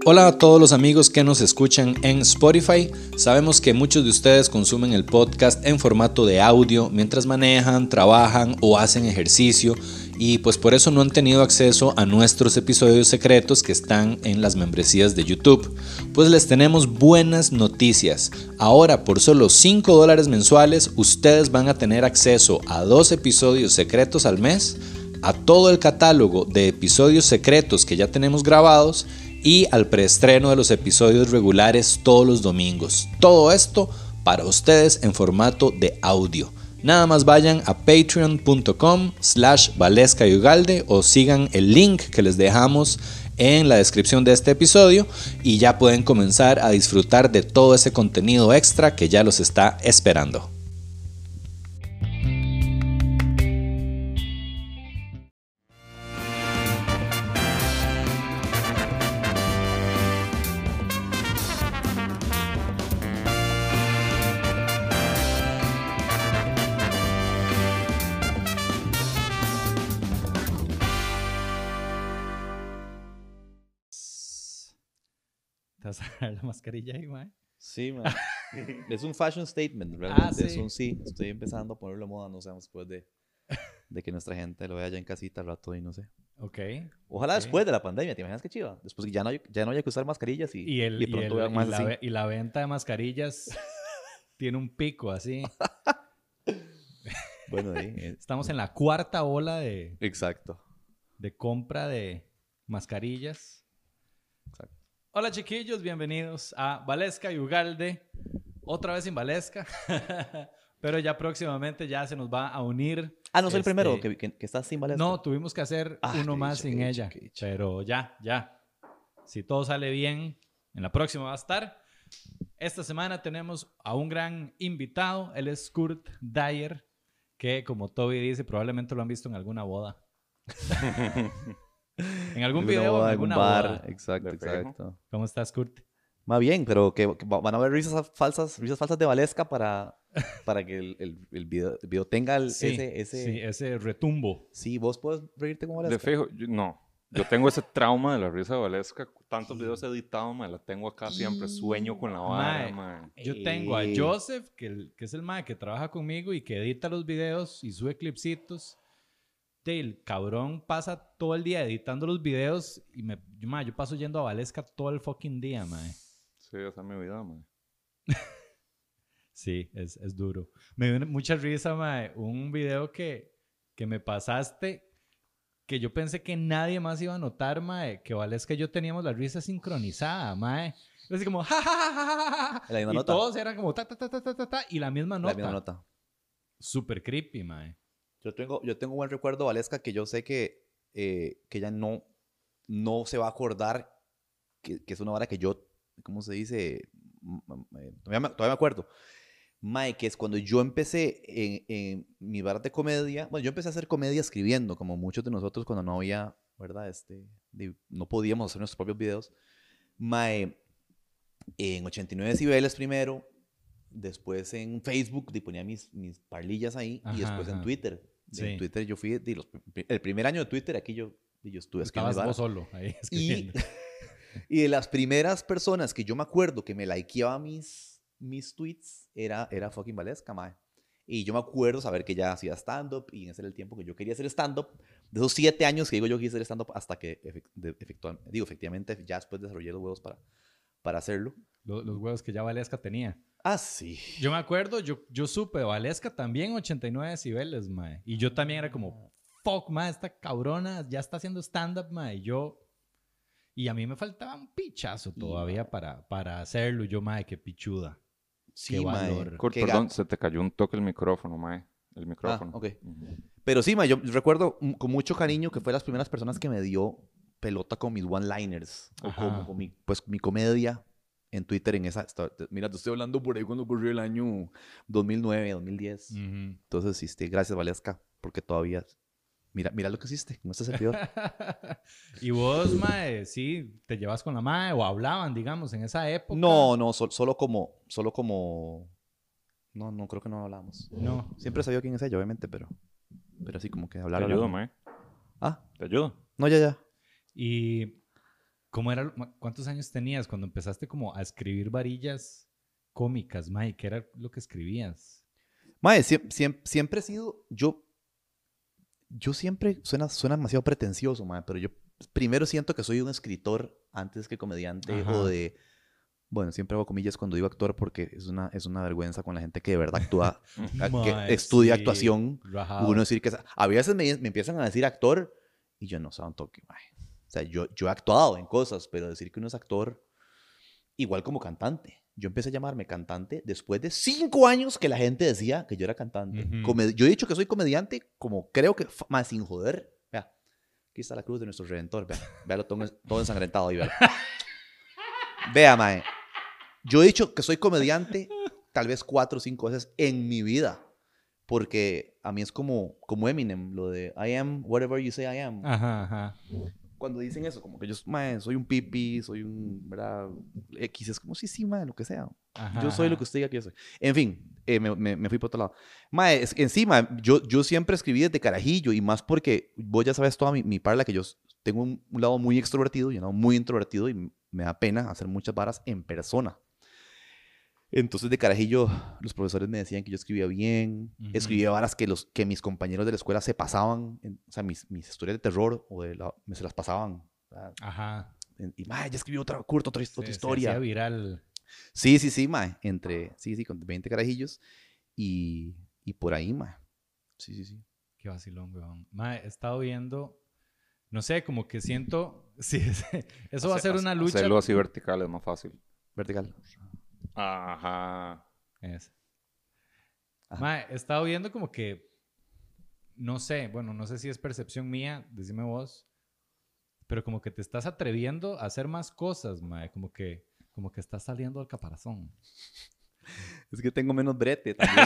Hola a todos los amigos que nos escuchan en Spotify. Sabemos que muchos de ustedes consumen el podcast en formato de audio mientras manejan, trabajan o hacen ejercicio y pues por eso no han tenido acceso a nuestros episodios secretos que están en las membresías de YouTube. Pues les tenemos buenas noticias. Ahora por solo $5 mensuales ustedes van a tener acceso a 2 episodios secretos al mes, a todo el catálogo de episodios secretos que ya tenemos grabados y al preestreno de los episodios regulares todos los domingos. Todo esto para ustedes en formato de audio. Nada más vayan a patreon.com/valescayugalde o sigan el link que les dejamos en la descripción de este episodio y ya pueden comenzar a disfrutar de todo ese contenido extra que ya los está esperando. ¿Te vas a dar la mascarilla ahí, mae? Sí, man. Es un fashion statement, realmente. Sí. Es un sí. Estoy empezando a ponerlo de moda, no sé, después de que nuestra gente lo vea ya en casita al rato y no sé. Ok. Ojalá Ok. después de la pandemia, ¿te imaginas qué chiva? Después que ya no haya que usar mascarillas y pronto vean más así. Y la venta de mascarillas tiene un pico así. Bueno, ahí. Estamos en la 4ª ola de Exacto. compra de mascarillas. Exacto. Hola chiquillos, bienvenidos a Valesca y Ugalde. Otra vez sin Valesca. Pero ya próximamente ya se nos va a unir. Ah, no soy el primero que está sin Valesca. No, tuvimos que hacer uno más sin ella. Pero ya. Si todo sale bien, en la próxima va a estar. Esta semana tenemos a un gran invitado. Él es Kurt Dyer, que como Toby dice, probablemente lo han visto en alguna boda. En algún video, en alguna bar. boda. Exacto. ¿Cómo estás, Kurt? Más bien, pero que van a haber risas falsas de Valesca para que el video tenga ese retumbo. Sí, vos puedes reírte como De Valesca. fijo, no. Yo tengo ese trauma de la risa de Valesca. Tantos videos editados, me la tengo acá siempre. Sueño con la vara, man. Yo tengo a Joseph, que es el mae que trabaja conmigo y que edita los videos y sube clipsitos. El cabrón pasa todo el día editando los videos y yo paso yendo a Valesca todo el fucking día, mae. Sí, esa es mi vida, man. Sí, es duro. Me dio mucha risa, mae, un video que me pasaste que yo pensé que nadie más iba a notar, mae, que Valesca y yo teníamos la risa sincronizada, mae. Así como, ja, ja, ja, ja, ja. La misma Y nota. todos eran como, ta, ta, ta, ta, ta, ta, ta, y la misma nota. La misma nota. Súper creepy, mae. Yo tengo un buen recuerdo de Valesca que yo sé que ella no se va a acordar que es una vara que yo, ¿cómo se dice? Todavía me acuerdo. Mae, que es cuando yo empecé en mi bar de comedia. Bueno, yo empecé a hacer comedia escribiendo, como muchos de nosotros cuando no había, ¿verdad? No podíamos hacer nuestros propios videos. Mae, en 89 decibeles primero, después en Facebook ponía mis parlillas ahí, y después en Twitter. Sí. En Twitter yo fui, el primer año de Twitter aquí yo estuve escribiendo. Estabas vos solo ahí escribiendo. Y de las primeras personas que yo me acuerdo que me likeaba mis tweets era fucking Valesca, mae. Y yo me acuerdo saber que ella hacía stand-up y en ese era el tiempo que yo quería hacer stand-up. De esos 7 años que digo yo quise hacer stand-up hasta que efectivamente ya después desarrollé los huevos para hacerlo. Los huevos que ya Valesca tenía. Ah, sí. Yo me acuerdo, yo supe, Valesca también 89 decibeles, mae. Y yo también era como, fuck, mae, esta cabrona ya está haciendo stand-up, mae. Y a mí me faltaba un pichazo todavía para hacerlo. Yo, mae, qué pichuda. Sí, qué mae. valor. Kurt, perdón, se te cayó un toque el micrófono, mae. El micrófono. Ah, ok. Pero sí, mae, yo recuerdo con mucho cariño que fue las primeras personas que me dio pelota con mis one-liners. O con mi comedia en Twitter en esa... Mira, te estoy hablando por ahí cuando ocurrió el año 2009, 2010. Entonces, gracias, Valesca, porque todavía... Mira lo que hiciste con este servidor. Y vos, mae, sí, te llevas con la mae o hablaban, digamos, en esa época. No, solo como... No, creo que no hablábamos. No. Siempre sabía quién es ella, obviamente, pero así como que hablar. Te ayudo, mae. ¿Ah? Te ayudo. No, ya. Y ¿Cómo era? ¿Cuántos años tenías cuando empezaste como a escribir varillas cómicas, mae? ¿Qué era lo que escribías? Mae, siempre he sido... Yo siempre... Suena demasiado pretencioso, mae, pero yo primero siento que soy un escritor antes que comediante. Ajá. O de... Bueno, siempre hago comillas cuando digo actor porque es una vergüenza con la gente que de verdad actúa, que Mae, estudia sí, actuación. rajado. Uno decir que... A veces me empiezan a decir actor y yo no sé un toque, mae. O sea, yo he actuado en cosas, pero decir que uno es actor, igual como cantante. Yo empecé a llamarme cantante después de 5 años que la gente decía que yo era cantante. Ujú. Yo he dicho que soy comediante como creo que... Más sin joder. Vea, aquí está la cruz de nuestro Redentor. Vea, véalo todo ensangrentado ahí, véalo. Vea, mae. Yo he dicho que soy comediante tal vez 4 o 5 veces en mi vida. Porque a mí es como Eminem, lo de I am whatever you say I am. Ajá, ajá. Cuando dicen eso, como que yo mae, soy un pipi, soy un, ¿verdad? X, es como sí, mae, lo que sea. Ajá, Yo soy ajá. lo que usted diga que yo soy. En fin, me fui por otro lado. Mae, encima, yo siempre escribí desde carajillo y más porque vos ya sabes toda mi parla que yo tengo un lado muy extrovertido y un lado muy introvertido y me da pena hacer muchas varas en persona. Entonces, de carajillo, los profesores me decían que yo escribía bien. Ujú. Escribía varas que mis compañeros de la escuela se pasaban. O sea, mis historias de terror se las pasaban. Ajá. Y, mae, ya escribí otra Se historia. hacía viral. Sí, mae. Con 20 carajillos. Y por ahí, mae. Sí. Qué vacilón, weón. Mae, he estado viendo, no sé, como que siento, sí, eso va a ser una lucha. Hacerlo así vertical es más fácil. Vertical. Ajá. Es. Ajá. Mae, he estado viendo como que, no sé, bueno, no sé si es percepción mía, decime vos, pero como que te estás atreviendo a hacer más cosas, mae, como que estás saliendo al caparazón. Es que tengo menos brete también.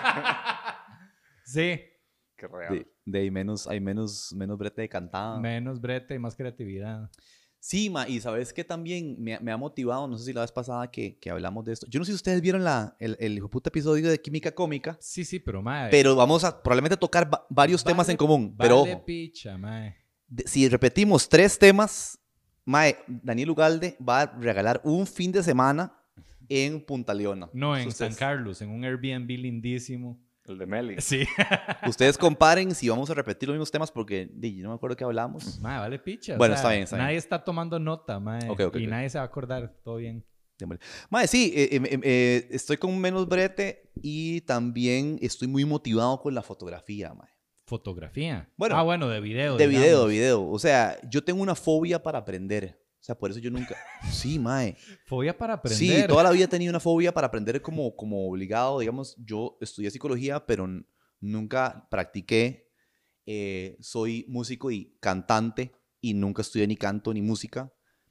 Sí. Qué real. hay menos brete de cantada. Menos brete y más creatividad. Sí, ma, y sabes que también me ha motivado, no sé si la vez pasada que hablamos de esto. Yo no sé si ustedes vieron el hijo puta episodio de Química Cómica, Sí, pero mae. pero vamos a probablemente tocar varios temas en común. Pero Vale ojo, picha, mae. si repetimos 3 temas, mae, Daniel Ugalde va a regalar un fin de semana en Punta Leona. No, en Ustedes- San Carlos, en un Airbnb lindísimo. El de Meli. Sí. Ustedes comparen si vamos a repetir los mismos temas porque yo no me acuerdo qué hablamos. Mae, vale picha. Bueno, está bien. Nadie está tomando nota, mae. Ok, y ok. nadie se va a acordar. Todo bien. Mae, sí, estoy con menos brete y también estoy muy motivado con la fotografía, mae. Fotografía. Bueno, bueno, de video. De digamos. video. O sea, yo tengo una fobia para aprender. O sea, por eso yo nunca... Sí, mae. Fobia para aprender. Sí, toda la vida he tenido una fobia para aprender como obligado. Digamos, yo estudié psicología, pero nunca practiqué. Soy músico y cantante y nunca estudié ni canto ni música.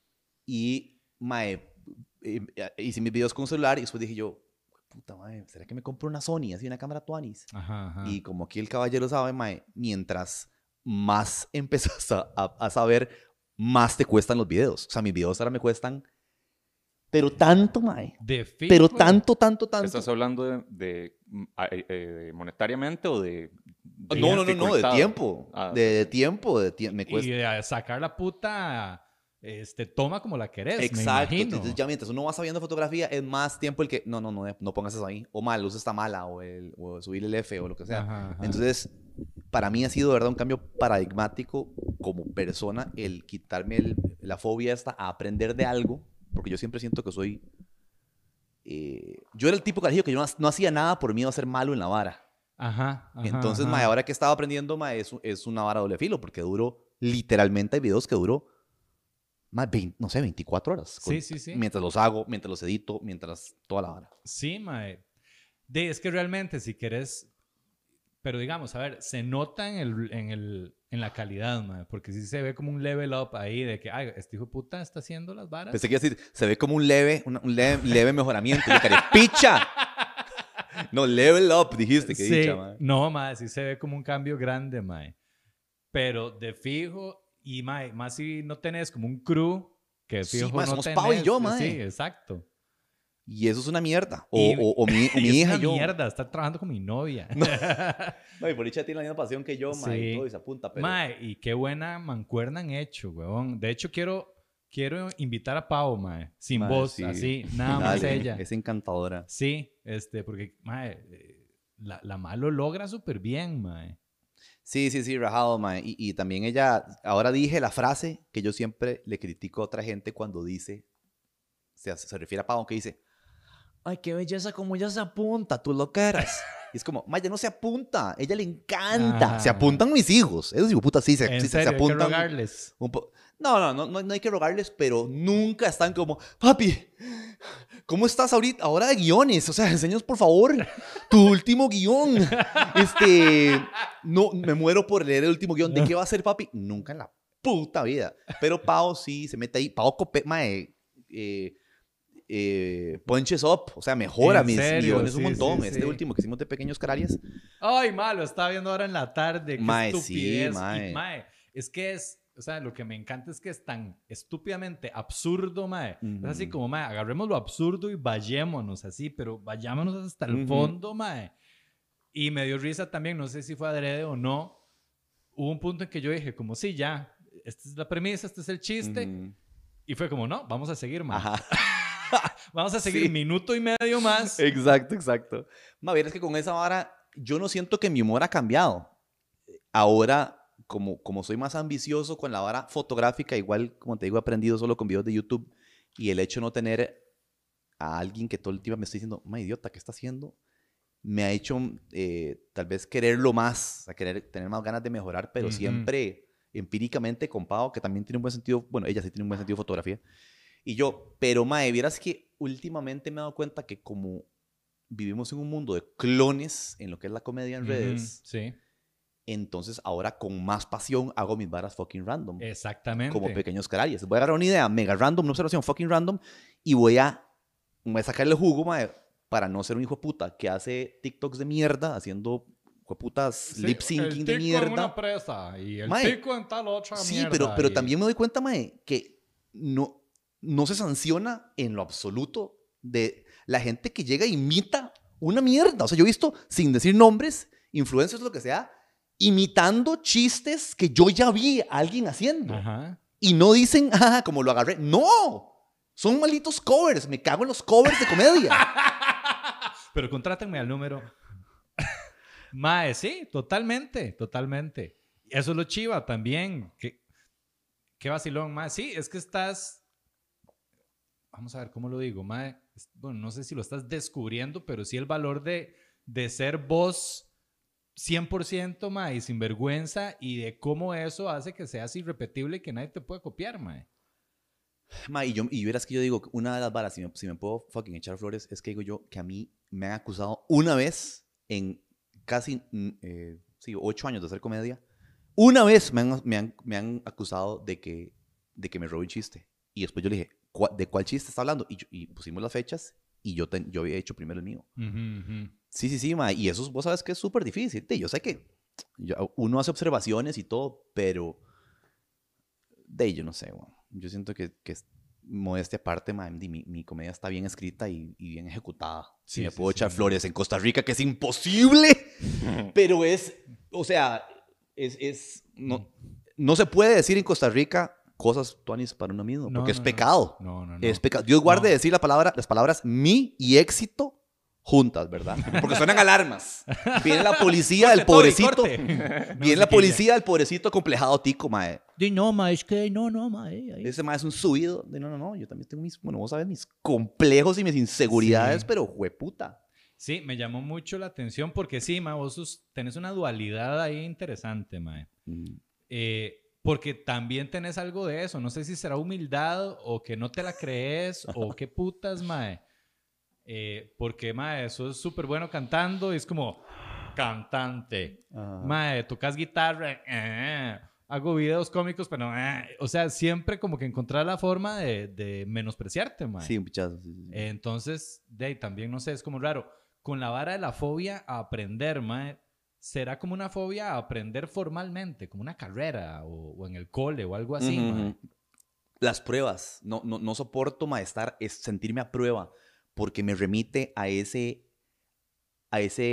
Y, mae, hice mis videos con un celular y después dije yo, puta, mae, ¿será que me compro una Sony, así una cámara Tuanis? Ajá. Y como aquí el caballero sabe, mae, mientras más empezás a saber, más te cuestan los videos. O sea, mis videos ahora me cuestan, pero tanto, mae. De fijo. Pero tanto. ¿Estás hablando de monetariamente o de No, de dificultad? tiempo. Ah, De tiempo. Me Y cuesta. sacar la puta toma como la querés, Exacto. me imagino. Entonces, ya mientras uno va sabiendo fotografía, es más tiempo el que, no pongas eso ahí. O mal, la luz está mala, o subir el F, o lo que sea. Ajá. Entonces, para mí ha sido de verdad un cambio paradigmático como persona el quitarme la fobia esta a aprender de algo, porque yo siempre siento que soy... yo era el tipo carajillo que yo no hacía nada por miedo a ser malo en la vara. Ajá. Entonces, mae, ahora que estaba aprendiendo, mae, es una vara doble filo, porque literalmente hay videos que duró, más 24 horas. Sí. Mientras los hago, mientras los edito, mientras toda la vara. Sí, mae. Es que realmente si querés, pero digamos, a ver, se nota en la calidad, mae, porque sí se ve como un level up ahí de que, ay, este hijo de puta está haciendo las varas. Pensé que iba a decir, se ve como un leve mejoramiento. Y yo, ¡picha! No, level up, dijiste, que Sí, dicha, mae. no, mae, sí se ve como un cambio grande, mae. Pero de fijo, y mae, más si no tenés como un crew que de Sí, fijo mae, no somos tenés. Pau y yo, mae. Sí, exacto. Y eso es una mierda. Y Mi es hija una y yo. mierda, está trabajando con mi novia. No, y por dicha tiene la misma pasión que yo, mae, Sí. y todo, y se apunta, pero... Mae, y qué buena mancuerna han hecho, weón. De hecho, quiero quiero invitar a Pau, mae, sin Mae, voz, sí. así, nada más Dale, ella. es encantadora. Sí, porque, mae, la mae lo logra súper bien, mae. Sí, rajado, mae. Y también ella, ahora dije la frase que yo siempre le critico a otra gente cuando dice, se refiere a Pau, que dice, ay, qué belleza como ella se apunta, tú lo quieras. Y es como, Maya no se apunta, ella le encanta. Ajá. Se apuntan mis hijos. Esos hijos putas sí En se serio, hay que apuntan. rogarles. No hay que rogarles, pero nunca están como, papi, ¿cómo estás ahorita? Ahora de guiones, o sea, enséñanos por favor tu último guión. No, me muero por leer el último guión. ¿De qué va a ser, papi? Nunca en la puta vida. Pero Pau sí se mete ahí. Pau punches up, o sea, mejora ¿En mis serio? guiones un Sí, montón. sí, Este sí. último que hicimos de Pequeños Canarias. Ay, mae, lo estaba viendo ahora en la tarde. Qué Mae, sí, estupidez. mae. Y, mae, es que es, o sea, lo que me encanta es que es tan estúpidamente absurdo, mae. Es así como, mae, agarremos lo absurdo y vayémonos así, pero vayámonos hasta el fondo, mae. Y me dio risa también, no sé si fue adrede o no. Hubo un punto en que yo dije, como, sí, ya, esta es la premisa, este es el chiste. Y fue como, no, vamos a seguir, mae. Ajá. Vamos a seguir Sí. un minuto y medio más. Exacto. Ma, ver, es que con esa vara, yo no siento que mi humor ha cambiado. Ahora, como soy más ambicioso con la vara fotográfica, igual, como te digo, he aprendido solo con videos de YouTube, y el hecho de no tener a alguien que todo el tiempo me esté diciendo, ma, idiota, ¿qué está haciendo? Me ha hecho tal vez quererlo más, o sea, tener más ganas de mejorar, pero siempre empíricamente con Pau, que también tiene un buen sentido, bueno, ella sí tiene un buen sentido de fotografía. Y yo, pero mae, vieras que últimamente me he dado cuenta que como vivimos en un mundo de clones en lo que es la comedia en redes, Sí, entonces ahora con más pasión hago mis varas fucking random. exactamente. Como Pequeños Canarias. Voy a agarrar una idea mega random, una observación fucking random, y voy a sacarle jugo, mae, para no ser un hijo de puta que hace TikToks de mierda, haciendo putas Sí, lip syncing de el tico en mierda. una presa y el Mae, tico en tal otra Sí, mierda. pero y- también me doy cuenta, mae, que no se sanciona en lo absoluto de la gente que llega e imita una mierda. O sea, yo he visto, sin decir nombres, influencers, lo que sea, imitando chistes que yo ya vi a alguien haciendo. Ajá. Y no dicen, ah, como lo agarré. ¡No! Son malditos covers. Me cago en los covers de comedia. Pero contrátenme al número. Mae, sí, totalmente. Eso es lo chiva también. Qué vacilón, mae. Sí, es que estás... Vamos a ver, ¿cómo lo digo, mae? Bueno, no sé si lo estás descubriendo, pero sí el valor de ser vos 100%, mae, y sin vergüenza, y de cómo eso hace que seas irrepetible y que nadie te pueda copiar, mae. Ma, y verás que yo digo, una de las varas, si me puedo fucking echar flores, es que digo yo que a mí me han acusado una vez en casi 8 años de hacer comedia. Una vez me han acusado de que me robé un chiste. Y después yo le dije, ¿de cuál chiste está hablando? Y pusimos las fechas y yo había hecho primero el mío. Sí, ma. Y eso vos sabes que es súper difícil. Yo sé que uno hace observaciones y todo, pero yo no sé, bueno. Yo siento que modestia aparte, mi comedia está bien escrita y bien ejecutada. Sí, me sí, puedo sí, echar sí. flores en Costa Rica, que es imposible, pero o sea, no se puede decir en Costa Rica cosas tuanis para uno mismo, porque es pecado. No. Es pecado. Dios guarde No. decir las palabras mi y éxito juntas, ¿verdad? Porque suenan alarmas. Viene la policía del pobrecito. Viene la policía del pobrecito complejado tico, mae. No, ma, es que no, ma. Ese mae es un subido. No. Yo también tengo vos sabes, mis complejos y mis inseguridades, Sí. pero jueputa. Sí, me llamó mucho la atención porque sí, ma, vos tenés una dualidad ahí interesante, mae. Porque también tenés algo de eso. No sé si será humildad o que no te la crees o qué putas, mae. Porque, mae, eso es súper bueno cantando y es como cantante. Mae, tocas guitarra, hago videos cómicos, pero o sea, siempre como que encontrar la forma de menospreciarte, mae. Sí, un pichazo. Sí. Entonces, de ahí también, no sé, es como raro. Con la vara de la fobia a aprender, mae, ¿será como una fobia a aprender formalmente, como una carrera o en el cole o algo así, mae? Las pruebas. No soporto, maestar, es sentirme a prueba, porque me remite a ese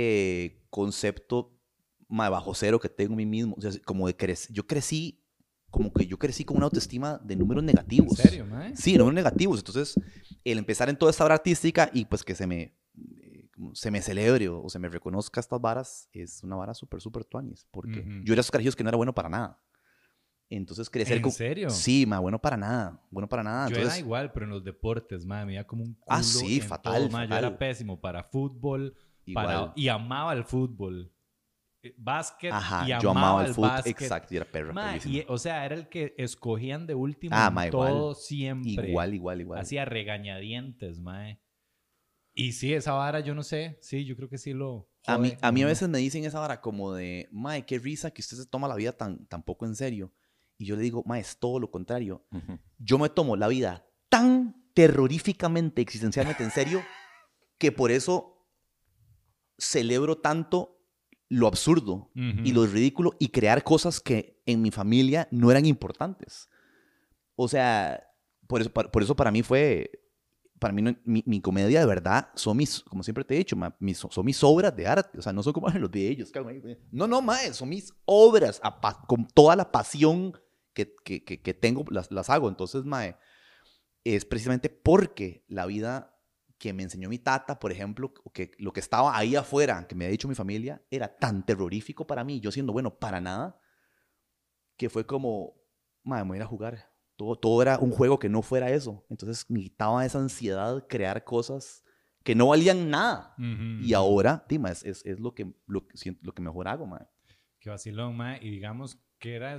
concepto bajo cero que tengo en mí mismo. O sea, como de yo crecí como que yo crecí con una autoestima de números negativos. ¿En serio, mae? Sí, números negativos. Entonces, el empezar en toda esta obra artística y pues que se me celebre o se me reconozca estas varas, es una vara súper, súper tuanis. Porque yo era esos carajillos que no era bueno para nada. Entonces, crecer ¿En serio? Sí, ma, bueno para nada. Bueno para nada. Yo Entonces, era igual, pero en los deportes, mae, me iba como un culo. Ah, sí, en fatal, todo, mae. Yo fatal. era pésimo para fútbol, Igual. y amaba el fútbol. Básquet, Ajá, y yo amaba el fútbol. fútbol. Exacto, y era perro. Mae, perrísimo. o sea, era el que escogían de último Ah, en mae, igual. todo siempre. Igual. Hacía regañadientes, mae. Y sí, esa vara, yo no sé. Sí, yo creo que sí lo... A mí a jode. veces me dicen esa vara como de, mae, qué risa que usted se toma la vida tan poco en serio. Y yo le digo, mae, es todo lo contrario. Yo me tomo la vida tan terroríficamente, existencialmente en serio, que por eso celebro tanto lo absurdo y lo ridículo y crear cosas que en mi familia no eran importantes. O sea, por eso para mí fue... Para mí, mi comedia de verdad son como siempre te he dicho, son mis obras de arte. O sea, no son como los de ellos. No, mae, son mis obras con toda la pasión que tengo, las hago. Entonces, mae, es precisamente porque la vida que me enseñó mi tata, por ejemplo, que lo que estaba ahí afuera, que me ha dicho mi familia, era tan terrorífico para mí, yo siendo bueno para nada, que fue como, mae, me voy a ir a jugar. Todo era un juego que no fuera eso. Entonces necesitaba esa ansiedad, crear cosas que no valían nada. Y ahora, Tima, es lo que mejor hago, mae. Qué vacilón, mae. Y digamos, ¿qué era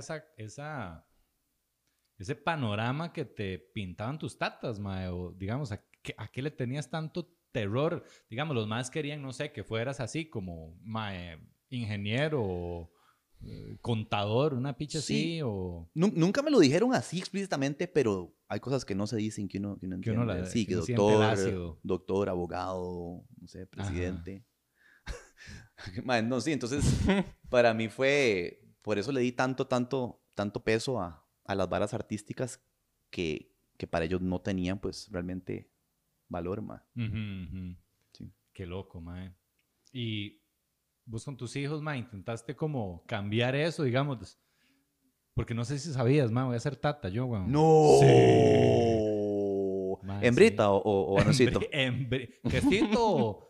ese panorama que te pintaban tus tatas, mae? O digamos, ¿a qué le tenías tanto terror? Digamos, los más querían, no sé, que fueras así como, mae, ingeniero o... contador, una picha Sí. así, o... Nunca me lo dijeron así explícitamente, pero hay cosas que no se dicen que uno entiende. Sí, que uno siente el doctor, ácido. Doctor, abogado, no sé, presidente. Man, no, sí, entonces para mí fue, por eso le di tanto peso a las varas artísticas que para ellos no tenían pues realmente valor, man. Sí. Qué loco, mae. Y vos con tus hijos, mae, intentaste como cambiar eso, digamos, porque no sé si sabías, mae, voy a ser tata yo, weón. ¡No! Sí. Mae, ¿Hembrita sí. o varoncito? ¿Questito?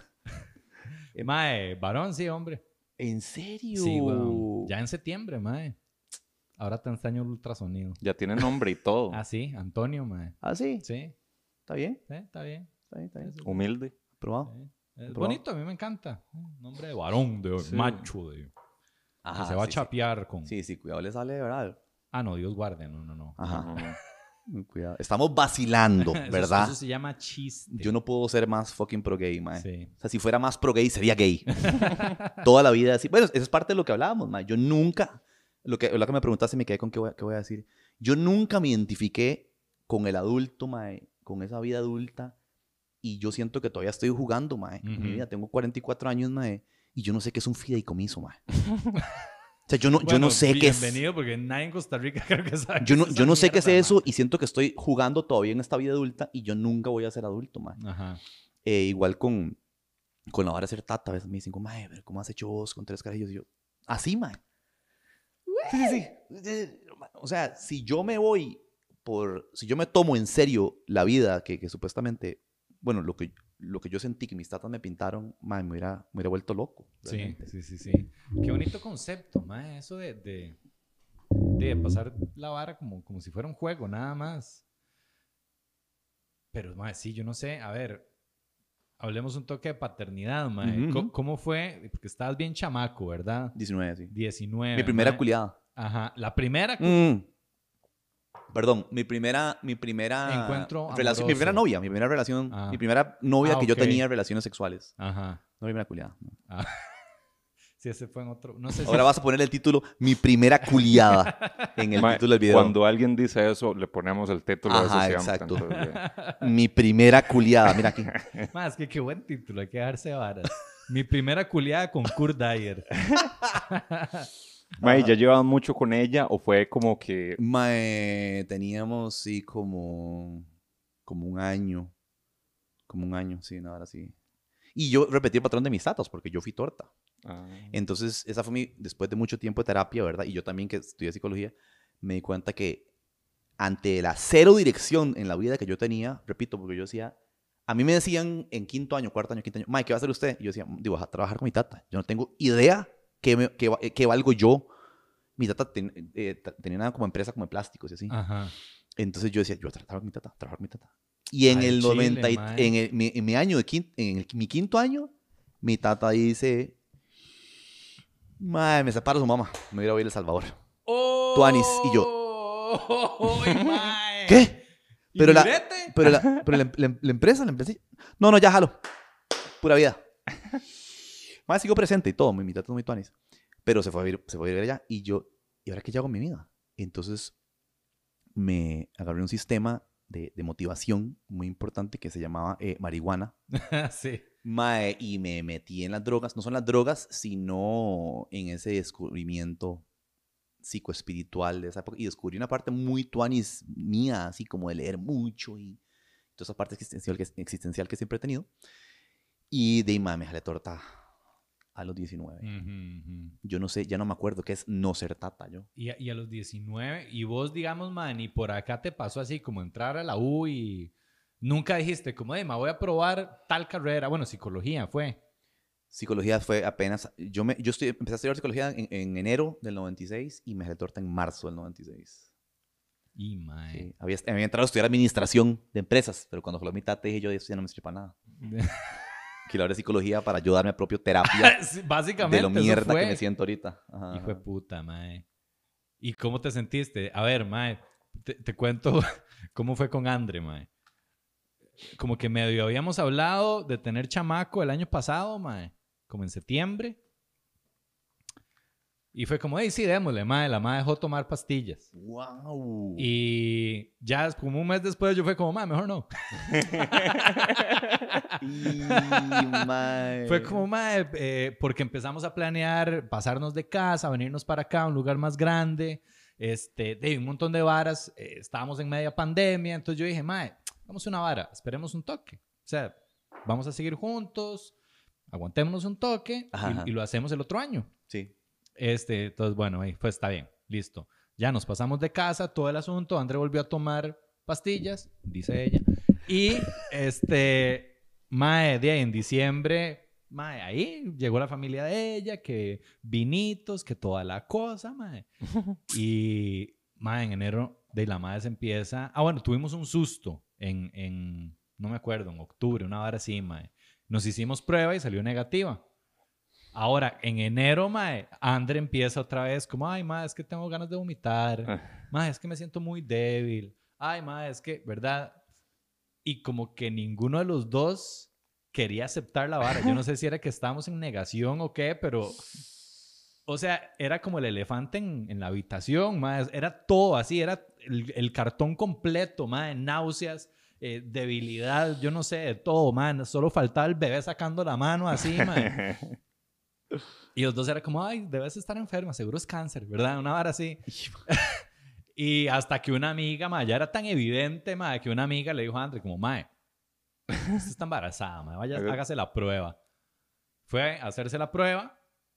Mae, varón, sí, hombre. ¿En serio? Sí, weón. Ya en septiembre, mae. Ahora te enseño el ultrasonido. Ya tiene nombre y todo. Ah, sí, Antonio, mae. ¿Ah, sí? Sí, ¿Está bien? sí, está bien. Está bien. Humilde. ¿Probado? Es Probado. bonito, a mí me encanta. Nombre de varón, de Sí. macho, de... Ajá, que se va a sí, chapear con... Sí, cuidado, le sale de verdad. Ah, no, Dios guarde, no. Ajá. Cuidado. Estamos vacilando, ¿verdad? Eso se llama chiste. Yo no puedo ser más fucking pro gay, mae. Sí. O sea, si fuera más pro gay, sería gay. Toda la vida así. Bueno, eso es parte de lo que hablábamos, mae. Yo nunca, lo que me preguntaste, me quedé con qué voy a decir. Yo nunca me identifiqué con el adulto, mae, con esa vida adulta. Y yo siento que todavía estoy jugando, mae. En mi vida tengo 44 años, mae. Y yo no sé qué es un fideicomiso, mae. O sea, yo no sé qué es. Bienvenido, porque nadie en Costa Rica creo que sabe. Yo no sé qué es eso man. y siento que estoy jugando todavía en esta vida adulta y yo nunca voy a ser adulto, mae. Ajá. Igual con la hora de ser tata, a veces me dicen, mae, pero ¿cómo has hecho vos con 3 carajillos? Y yo, así, mae. Sí. O sea, si yo me tomo en serio la vida que supuestamente, bueno, lo que yo sentí que mis tatas me pintaron, mae, me hubiera vuelto loco. Realmente. Sí. Qué bonito concepto, mae, eso de pasar la vara como si fuera un juego, nada más. Pero, mae, sí, yo no sé, a ver, hablemos un toque de paternidad, mae. Ujú. ¿Cómo fue? Porque estabas bien chamaco, ¿verdad? 19, sí. 19. Mi primera mae. culiada. Ajá, la primera Perdón, mi primera Encuentro relación, mi primera amoroso. novia, mi primera relación, Ah. mi primera novia que yo ok. tenía relaciones sexuales. Ajá. No, mi primera culiada. No. Ah. Sí, ese fue en otro. No sé si. Ahora vas a poner el título Mi primera culiada en el Mae, título del video. Cuando alguien dice eso, le ponemos el título Ajá, de ese siempre. exacto. Entonces, Mi primera culiada, mira aquí. Más que qué buen título, hay que dejarse varas. Mi primera culiada con Kurt Dyer. mae, ¿ya llevaban mucho con ella o fue como que... Mae, teníamos sí como un año. Como un año, sí, no, ahora sí. Y yo repetí el patrón de mis tatas porque yo fui torta. Ah, Entonces, esa fue después de mucho tiempo de terapia, ¿verdad? Y yo también que estudié psicología, me di cuenta que ante la cero dirección en la vida que yo tenía, repito, porque yo decía, a mí me decían en quinto año, cuarto año, quinto año, Mae, ¿qué va a hacer usted? Y yo decía, digo, a trabajar con mi tata. Yo no tengo idea qué valgo yo. Mi tata tenía una como empresa como de plásticos y así. Ajá. Entonces yo decía, yo trabajo con mi tata, trabajo con mi tata. Y en Al el chile, 90, mae. en mi año mi quinto año, mi tata dice, Mae, me separa su mamá, me voy a ir a vivir a El Salvador. ¡Oh! Tuanis, y yo, ¡Ay, mae! ¿qué? ¿Y Pero la, Librete? pero la empresa, no, ya jalo. Pura vida. Más sigo presente y todo, mi tata es muy tuanis. Pero se fue a vivir allá y yo, ¿y ahora qué hago con mi vida? Entonces me agarré un sistema de motivación muy importante que se llamaba marihuana. Sí. Mae, y me metí en las drogas. No son las drogas, sino en ese descubrimiento psicoespiritual de esa época. Y descubrí una parte muy tuanis mía, así como de leer mucho y toda esa parte existencial que siempre he tenido. Y de ahí, mae, me jalé torta a los 19. Yo no sé, ya no me acuerdo qué es no ser tata yo. Y a los 19, y vos, digamos, man, y por acá te pasó así como entrar a la U y nunca dijiste como, me voy a probar tal carrera. Bueno, psicología fue. Psicología fue apenas, empecé a estudiar psicología en enero del 96 y me jalé torta en marzo del 96. Y, mae. Sí, había entrado a estudiar administración de empresas, pero cuando jaló mi tata dije yo, eso ya no me sirve para nada. Quiero hablar de psicología para yo darme propio terapia Sí, básicamente, de lo mierda eso fue. que me siento ahorita. Ajá, Hijo de ajá. puta, mae. ¿Y cómo te sentiste? A ver, mae, te cuento cómo fue con Andre, mae. Como que medio habíamos hablado de tener chamaco el año pasado, mae. Como en septiembre. Y fue como, hey, sí, démosle, mae. La mae dejó tomar pastillas. ¡Wow! Y ya como un mes después yo fue como, mae, mejor no. Mae. Fue como, mae, porque empezamos a planear pasarnos de casa, venirnos para acá, a un lugar más grande, de un montón de varas. Estábamos en media pandemia, entonces yo dije, mae, vamos a una vara, esperemos un toque. O sea, vamos a seguir juntos, aguantémonos un toque Ajá. y lo hacemos el otro año. Sí. Entonces, bueno, pues está bien, listo. Ya nos pasamos de casa, todo el asunto. André volvió a tomar pastillas, dice ella. Y, mae, de ahí en diciembre, mae, ahí llegó la familia de ella, que vinitos, que toda la cosa, mae. Y, mae, en enero, de la madre se empieza... Ah, bueno, tuvimos un susto no me acuerdo, en octubre, una hora así, mae. Nos hicimos prueba y salió negativa. Ahora, en enero, mae, Andre empieza otra vez como, ay, mae, es que tengo ganas de vomitar. Mae, es que me siento muy débil. Ay, mae, es que, ¿verdad? Y como que ninguno de los dos quería aceptar la vara. Yo no sé si era que estábamos en negación o qué, pero... O sea, era como el elefante en la habitación, mae. Era todo así, era el cartón completo, mae. Náuseas, debilidad, yo no sé, de todo, mae. Solo faltaba el bebé sacando la mano así, mae. Y los dos era como, ay, debes estar enferma, seguro es cáncer, ¿verdad? Una vara así. Y hasta que una amiga, mae, ya era tan evidente, mae, que una amiga le dijo a Andre como, mae, usted está embarazada, mae, vaya, hágase la prueba. Fue a hacerse la prueba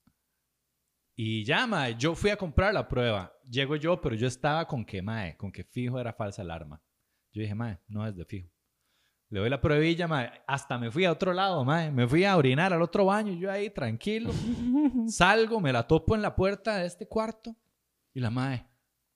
y ya, mae, yo fui a comprar la prueba. Llego yo, pero yo estaba con que, mae, con que fijo era falsa alarma. Yo dije, mae, no es de fijo. Le doy la pruebilla, mae. Hasta me fui a otro lado, mae. Me fui a orinar al otro baño. Yo ahí, tranquilo. Salgo, me la topo en la puerta de este cuarto. Y la mae,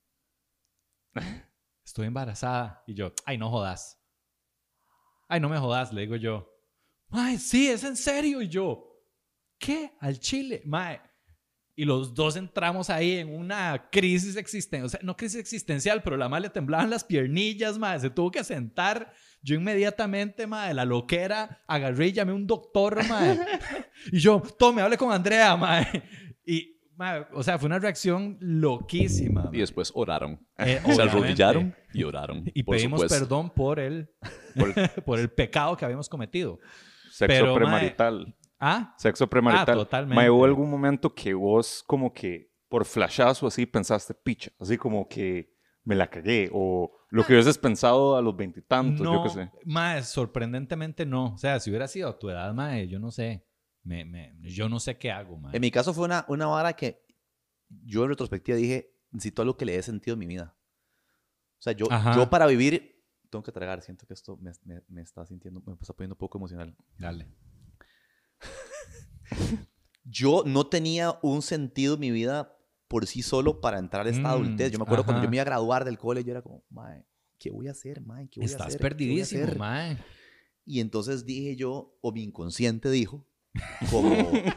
estoy embarazada. Y yo, ay, no jodas. Ay, no me jodas, le digo yo. Mae, sí, es en serio. Y yo, ¿qué? Al chile, mae. Y los dos entramos ahí en una crisis existencial. O sea, no crisis existencial, pero la mae le temblaban las piernillas, mae. Se tuvo que sentar. Yo inmediatamente, mae, la loquera, agarré y llamé a un doctor, mae. Y yo, tome, hable con Andrea, mae. Y, mae, o sea, fue una reacción loquísima. Y después oraron. Se Obviamente. arrodillaron y oraron. Y por pedimos supuesto. perdón por el pecado que habíamos cometido. Sexo Pero, premarital. ¿Ah? Sexo premarital. Totalmente. Mae, ¿hubo algún momento que vos como que por flashazo así pensaste, picha? Así como que me la cagué. O lo que hubieses pensado a los 20 y tantos, No, yo qué sé. mae, sorprendentemente no. O sea, si hubiera sido a tu edad, mae, yo no sé. Yo no sé qué hago, mae. En mi caso fue una vara que yo en retrospectiva dije, necesito algo que le dé sentido a mi vida. O sea, Ajá. yo para vivir tengo que tragar. Siento que esto me está sintiendo, me está poniendo un poco emocional. Dale. Yo no tenía un sentido en mi vida por sí solo para entrar a esta adultez. Yo me acuerdo cuando yo ajá. me iba a graduar del cole, yo era como, mae, ¿qué voy a hacer, mae? ¿Qué voy a Estás hacer? perdidísimo, ¿Qué voy a hacer? mae. Y entonces dije yo, o mi inconsciente dijo, como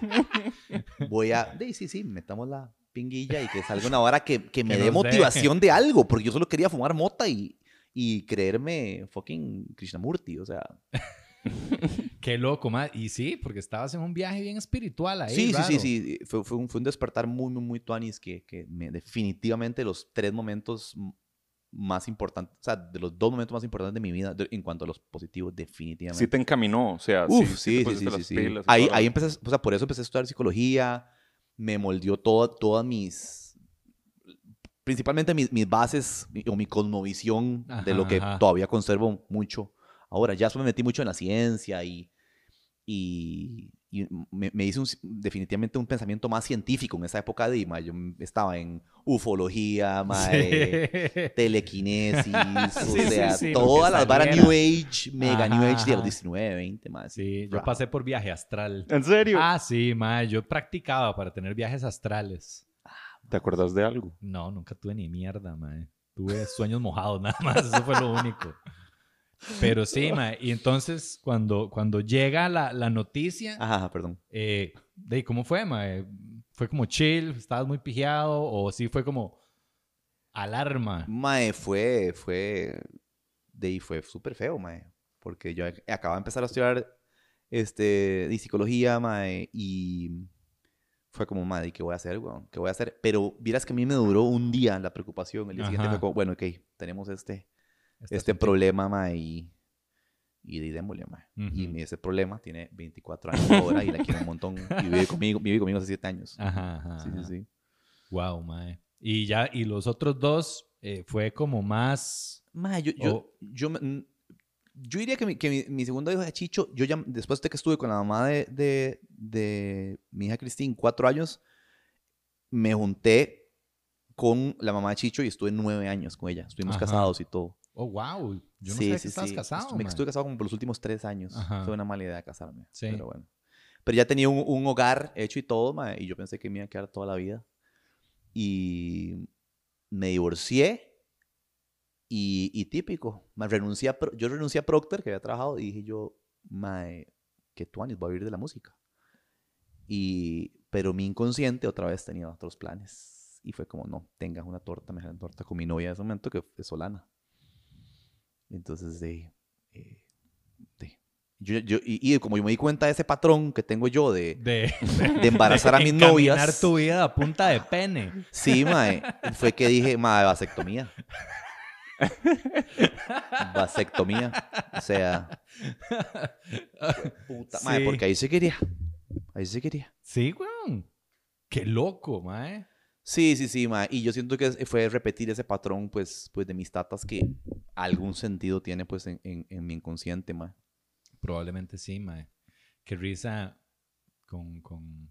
sí, metamos la pinguilla y que salga una vara que me dé nos dé. motivación de algo, porque yo solo quería fumar mota y creerme fucking Krishnamurti, o sea. Qué loco, mae. Y sí, porque estabas en un viaje bien espiritual ahí. Sí, raro. sí. Fue un despertar muy, muy, muy tuanis que definitivamente los 3 momentos más importantes, o sea, de los 2 momentos más importantes de mi vida en cuanto a los positivos, definitivamente. Sí te encaminó, o sea, Uf, sí te sí. pusiste las pilas y Ahí toda la- empecé, o sea, por eso empecé a estudiar psicología, me moldeó todas mis, principalmente mis bases o mi cosmovisión de lo que Ajá. todavía conservo mucho. Ahora, ya me metí mucho en la ciencia y me hice definitivamente un pensamiento más científico en esa época de mae, yo estaba en ufología, mae, telequinesis, o Sí, sea, sí, lo todas que las varas saliera. New Age, mega New Age de los Ajá. 19, 20, más. Sí, yo pasé por viaje astral. ¿En serio? Ah, sí, mae. Yo practicaba para tener viajes astrales. ¿Te acuerdas de algo? No, nunca tuve ni mierda, mae. Tuve sueños mojados nada más. Eso fue lo único. Pero sí, mae. Y entonces, cuando llega la noticia, Ajá, perdón. ¿cómo fue, mae? ¿Fue como chill? ¿Estabas muy pijeado? ¿O sí fue como alarma? Mae, fue súper feo, mae, porque yo acababa de empezar a estudiar de psicología, mae, y fue como, mae, ¿qué voy a hacer, weón? ¿Qué voy a hacer? Pero vieras que a mí me duró un día la preocupación. El día siguiente Ajá. fue como, bueno, ok, tenemos este asunto. problema, mae, y démosle, mae. Ujú. Y ese problema tiene 24 años ahora y la quiero un montón y vive conmigo hace 7 años. Ajá. Sí. Wow, mae. Y los otros 2 fue como más... Mae, yo diría que mi segunda hija, Chicho, yo ya, después de que estuve con la mamá de mi hija Cristín 4 años, me junté con la mamá de Chicho y estuve 9 años con ella. Estuvimos Ajá. casados y todo. Oh, wow. Yo no sabía que estabas casado, mae. Estuve casado como por los últimos 3 años. Ajá. Fue una mala idea casarme. Sí. Pero bueno. Pero ya tenía un hogar hecho y todo, mae, y yo pensé que me iba a quedar toda la vida. Y me divorcié. Y típico, yo renuncié a Procter, que había trabajado, y dije yo, mae, que tuanis, voy a vivir de la música. Pero mi inconsciente otra vez tenía otros planes. Y fue como, no, tengas una torta, me dejan torta con mi novia en ese momento, que es Solana. Entonces, y como yo me di cuenta de ese patrón que tengo yo de embarazar a mis novias. Encaminar tu vida a punta de pene. Sí, mae, fue que dije, mae, vasectomía. Vasectomía. O sea, puta, Sí. mae, porque ahí se quería. Sí, weón. Qué loco, mae. Sí, mae. Y yo siento que fue repetir ese patrón, pues de mis tatas que algún sentido tiene, pues, en mi inconsciente, mae. Probablemente sí, mae. Qué risa con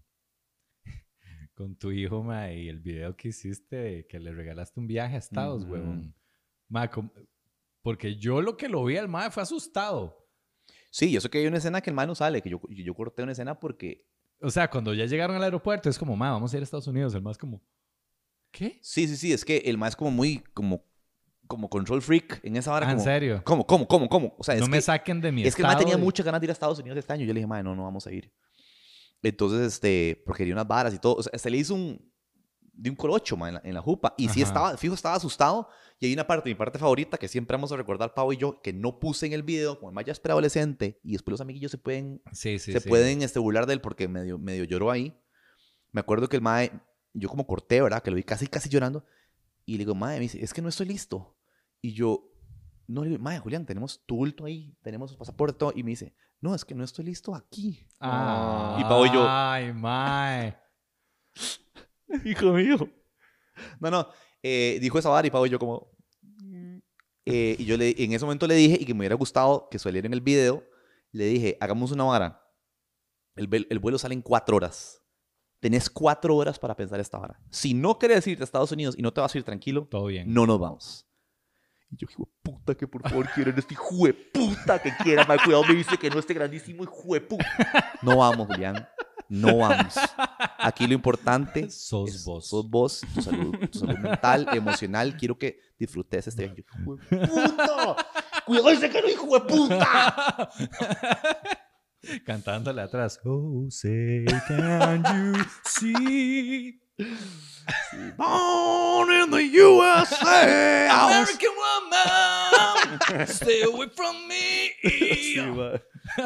tu hijo, mae, y el video que hiciste de que le regalaste un viaje a Estados, Ujú. weón. Mae, porque yo lo que lo vi al mae fue asustado. Sí, yo sé que hay una escena que el mae no sale, que yo corté una escena porque... O sea, cuando ya llegaron al aeropuerto, es como, mae, vamos a ir a Estados Unidos. El mae es como, ¿qué? Sí, es que el mae es como muy, como control freak en esa hora. Ah, ¿en como, serio? ¿Cómo? O sea, No es me que... saquen de mi Es que el estado. mae tenía muchas ganas de ir a Estados Unidos este año. Yo le dije, mae, no vamos a ir. Entonces, porque quería unas varas y todo. O sea, se le hizo de un colocho, mae, en la jupa. Y sí Ajá. estaba asustado. Y hay una parte, mi parte favorita, que siempre vamos a recordar, Pau y yo, que no puse en el video, como el mae ya es preadolescente, y después los amiguillos se pueden Sí. pueden burlar de él porque medio lloró ahí. Me acuerdo que el mae, yo como corté, ¿verdad? Que lo vi casi llorando. Y le digo, mae, me dice, es que no estoy listo. Y yo, no, le digo, mae, Julián, tenemos tu bulto ahí, tenemos su pasaporte, todo. Y me dice, no, es que no estoy listo aquí. Ah, Y Pau y yo. Ay, mae. Hijo mío. No, dijo esa vara y Pau y yo como... y yo en ese momento le dije, y que me hubiera gustado que saliera en el video, le dije, hagamos una vara. El vuelo sale en 4 horas. tenés 4 horas para pensar esta vara. Si no querés irte a Estados Unidos y no te vas a ir tranquilo, Todo bien. no nos vamos. Y yo, hijo de puta, que por favor quieren este hijo de puta que quiera. Mae, cuidado, me dice que no este grandísimo hijo de puta. No vamos, Julián. No vamos. Aquí lo importante Sos vos. Sos vos, tu salud mental, emocional. Quiero que disfrutes este año. ¡Hijo de puta! ¡Cuidado ese que no, hijo de puta! Cantándole atrás. Oh, say can you see? Born in the USA. American woman, stay away from me. Sí, mae.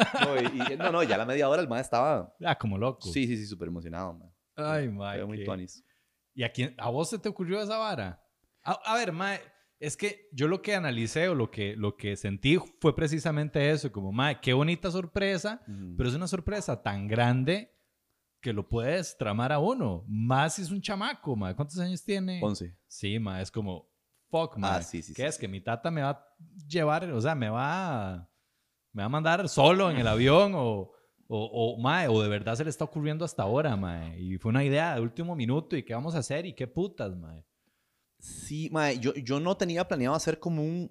No, ya a la media hora el mae estaba... Como loco. Sí, súper emocionado, mae. Ay, mae. Estaba muy tuanis. ¿Y a vos se te ocurrió esa vara? A ver, mae, es que yo lo que analicé o lo que sentí fue precisamente eso, como, mae, qué bonita sorpresa, pero es una sorpresa tan grande que lo puedes tramar a uno. Más si es un chamaco, mae. ¿Cuántos años tiene? 11. Sí, mae, es como, fuck, mae. Sí. ¿Qué es? Que mi tata me va a llevar, o sea, me va a mandar solo en el avión mae, o de verdad se le está ocurriendo hasta ahora, mae. Y fue una idea de último minuto y qué vamos a hacer y qué putas, mae. Sí, mae, yo no tenía planeado hacer como un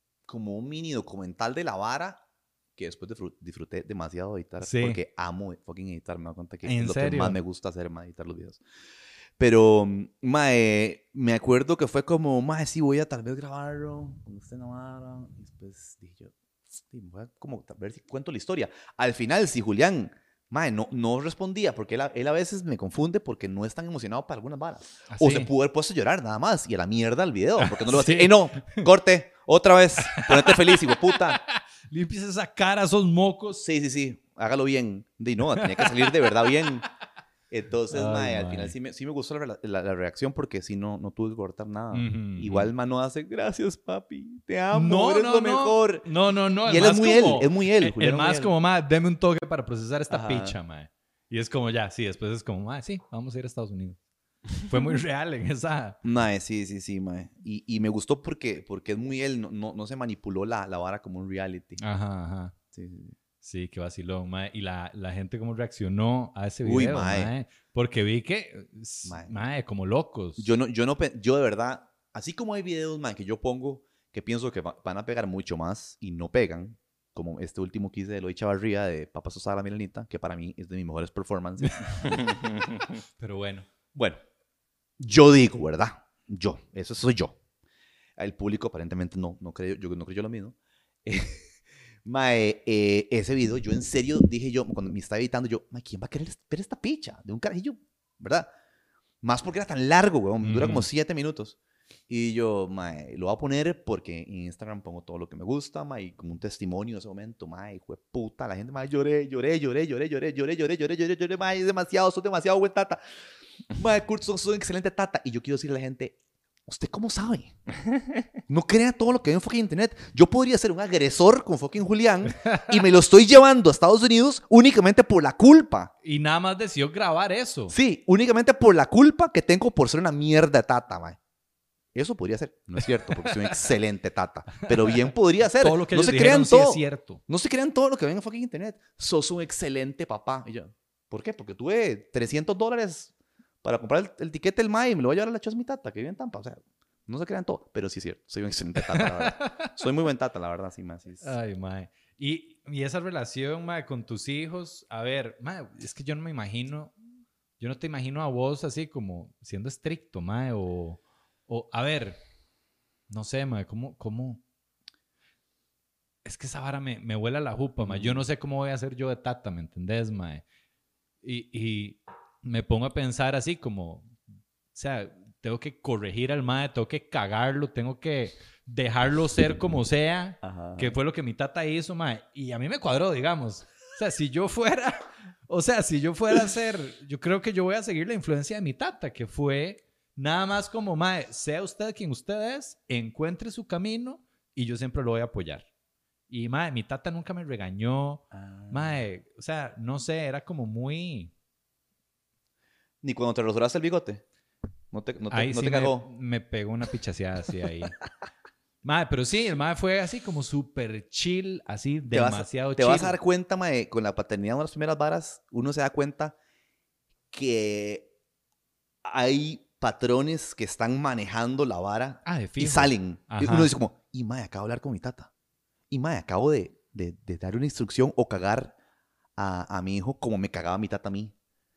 mini documental de la vara que después disfruté demasiado de editar. Sí. Porque amo fucking editar. Me doy cuenta que ¿En es lo que serio? más me gusta hacer, mae, editar los videos. Pero, mae, me acuerdo que fue como, mae, sí, voy a tal vez grabarlo con usted en la vara. Y después dije yo, sí, voy a como a ver si cuento la historia. Al final, si Julián, mae, no respondía, porque él a veces me confunde porque no es tan emocionado para algunas varas. ¿Ah, O sí? se pudo haber puesto a llorar nada más y a la mierda el video, porque no lo va a Sí. decir, no, corte, otra vez, ponete feliz, hijo de puta. Limpies esa cara, esos mocos. Sí, hágalo bien. Y no, tenía que salir de verdad bien. Entonces, Ay, mae, al mae. final sí me gustó la reacción porque si no tuve que cortar nada. Ujú, Igual Mano hace, gracias papi, te amo, No, eres no, lo no. mejor. No. Y él es muy como, él, es muy él. El Julián es muy más él. como, mae, deme un toque para procesar esta Ajá. picha, mae. Y es como, ya, sí, después es como, mae, sí, vamos a ir a Estados Unidos. Fue muy real en esa... Mae, sí, mae. Y me gustó porque es muy él, no se manipuló la vara como un reality. Ajá. Sí. Sí, qué vacilón, mae. Y la gente cómo reaccionó a ese Uy, video, mae. mae. Porque vi que, Mae. mae, como locos. Yo de verdad, así como hay videos, mae, que yo pongo que pienso que van a pegar mucho más y no pegan, como este último que hice de Eloy Chavarría de Papa Sosa la Milanita, que para mí es de mis mejores performances. Pero bueno. Bueno, yo digo, ¿verdad? Eso soy yo. El público aparentemente no creyó lo mismo. Mae, ese video, yo en serio dije yo, cuando me estaba editando, yo, mae, ¿quién va a querer ver esta picha? De un carajillo, ¿verdad? Más porque era tan largo, weón, dura como 7 minutos. Y yo, mae, lo voy a poner porque en Instagram pongo todo lo que me gusta, mae, y como un testimonio de ese momento, mae, hijo de puta, la gente, mae, lloré, mae, es demasiado, sos demasiado buen tata. Mae, Kurt, sos un excelente tata. Y yo quiero decirle a la gente, ¿usted cómo sabe? No crea todo lo que ve en fucking internet. Yo podría ser un agresor con fucking Julián y me lo estoy llevando a Estados Unidos únicamente por la culpa. Y nada más decidió grabar eso. Sí, únicamente por la culpa que tengo por ser una mierda de tata, mae. Eso podría ser. No es cierto, porque soy un excelente tata. Pero bien podría ser. Todo lo que no ellos se dijeron crean sí todo. es cierto. No se crean todo lo que ven en fucking internet. Sos un excelente papá. Y yo, ¿por qué? Porque tuve $300 para comprar el tiquete del MAE y me lo voy a llevar a la Chos tata, que vive en Tampa. O sea, no se crean todo. Pero sí es cierto. Soy un excelente tata, la verdad. Soy muy buen tata, la verdad. Sí, más. Sí, Ay, mae. Y esa relación, mae, con tus hijos, a ver, mae, es que yo no te imagino a vos así como siendo estricto, mae, o a ver, no sé, mae, ¿cómo? Es que esa vara me vuela la jupa, mae. Yo no sé cómo voy a hacer yo de tata, ¿me entendés, mae? Y me pongo a pensar así como, o sea, tengo que corregir al mae, tengo que cagarlo, tengo que dejarlo ser como sea, Ajá. que fue lo que mi tata hizo, mae. Y a mí me cuadró, digamos. O sea, si yo fuera a ser, yo creo que yo voy a seguir la influencia de mi tata, que fue nada más como, mae, sea usted quien usted es, encuentre su camino y yo siempre lo voy a apoyar. Y, mae, mi tata nunca me regañó. Mae, o sea, no sé, era como muy... Ni cuando te rasuraste el bigote. No te Ahí sí cagó. me pegó una pichaseada así ahí. Mae, pero sí, el mae fue así como súper chill, así demasiado Te chill. vas a dar cuenta, mae, con la paternidad, una de las primeras varas, uno se da cuenta que hay patrones que están manejando la vara de y fijo. salen. Y Ajá. uno dice como, y mae, acabo de hablar con mi tata. Y mae, acabo de dar una instrucción o cagar a mi hijo como me cagaba mi tata a mí.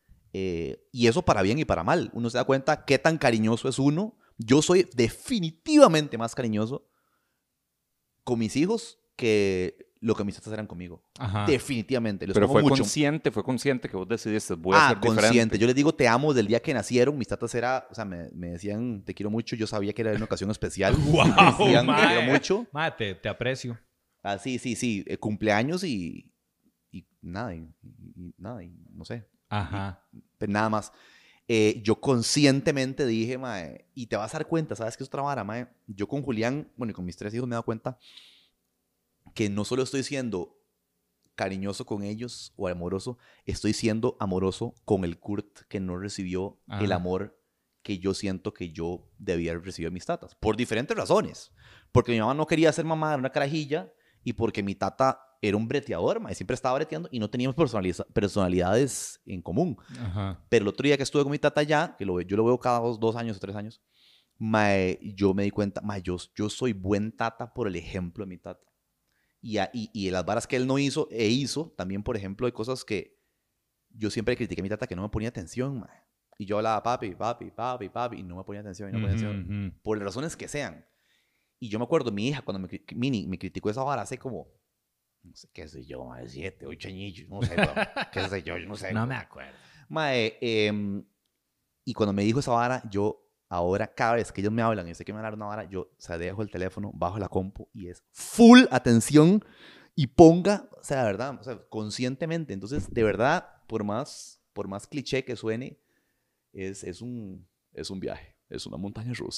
Y eso para bien y para mal. Uno se da cuenta qué tan cariñoso es uno. Yo soy definitivamente más cariñoso con mis hijos que lo que mis tatas eran conmigo. Ajá. Definitivamente. Los Pero amo fue mucho. consciente que vos decidiste, voy a ser Consciente. diferente. Yo les digo te amo del día que nacieron. Mis tatas me decían te quiero mucho. Yo sabía que era una ocasión especial. Wow, Me decían te mae. quiero mucho. Mae, te aprecio. Ah, sí. Cumpleaños y nada. Y nada. Y no sé. Ajá. Pero nada más. Yo conscientemente dije, mae, y te vas a dar cuenta, ¿sabes qué es otra vara, mae? Yo con Julián, bueno, y con mis 3 hijos me he dado cuenta que no solo estoy siendo cariñoso con ellos o amoroso, estoy siendo amoroso con el Kurt que no recibió el amor que yo siento que yo debía haber recibido de mis tatas. Por diferentes razones. Porque mi mamá no quería ser mamá, era una carajilla, y porque mi tata era un breteador, mae, siempre estaba breteando y no teníamos personalidades en común. Ajá. Pero el otro día que estuve con mi tata allá, que yo lo veo cada 2 años o 3 años, mae, yo me di cuenta, mae, yo soy buen tata por el ejemplo de mi tata. Y las varas que él no hizo, hizo, también, por ejemplo, hay cosas que yo siempre critiqué a mi tata que no me ponía atención, mae. Y yo hablaba papi, y no me ponía atención, por las razones que sean. Y yo me acuerdo, mi hija, cuando me criticó esa vara hace como, no sé, qué sé yo, mae, 7, 8 añillos, no sé, qué sé yo no sé. No me acuerdo. Mae, y cuando me dijo esa vara, yo ahora cada vez que ellos me hablan y sé que me van a dar una vara, yo dejo el teléfono, bajo la compu y es full atención y ponga, o sea, de verdad, o sea, conscientemente. Entonces, de verdad, por más cliché que suene, es un viaje, es una montaña rusa.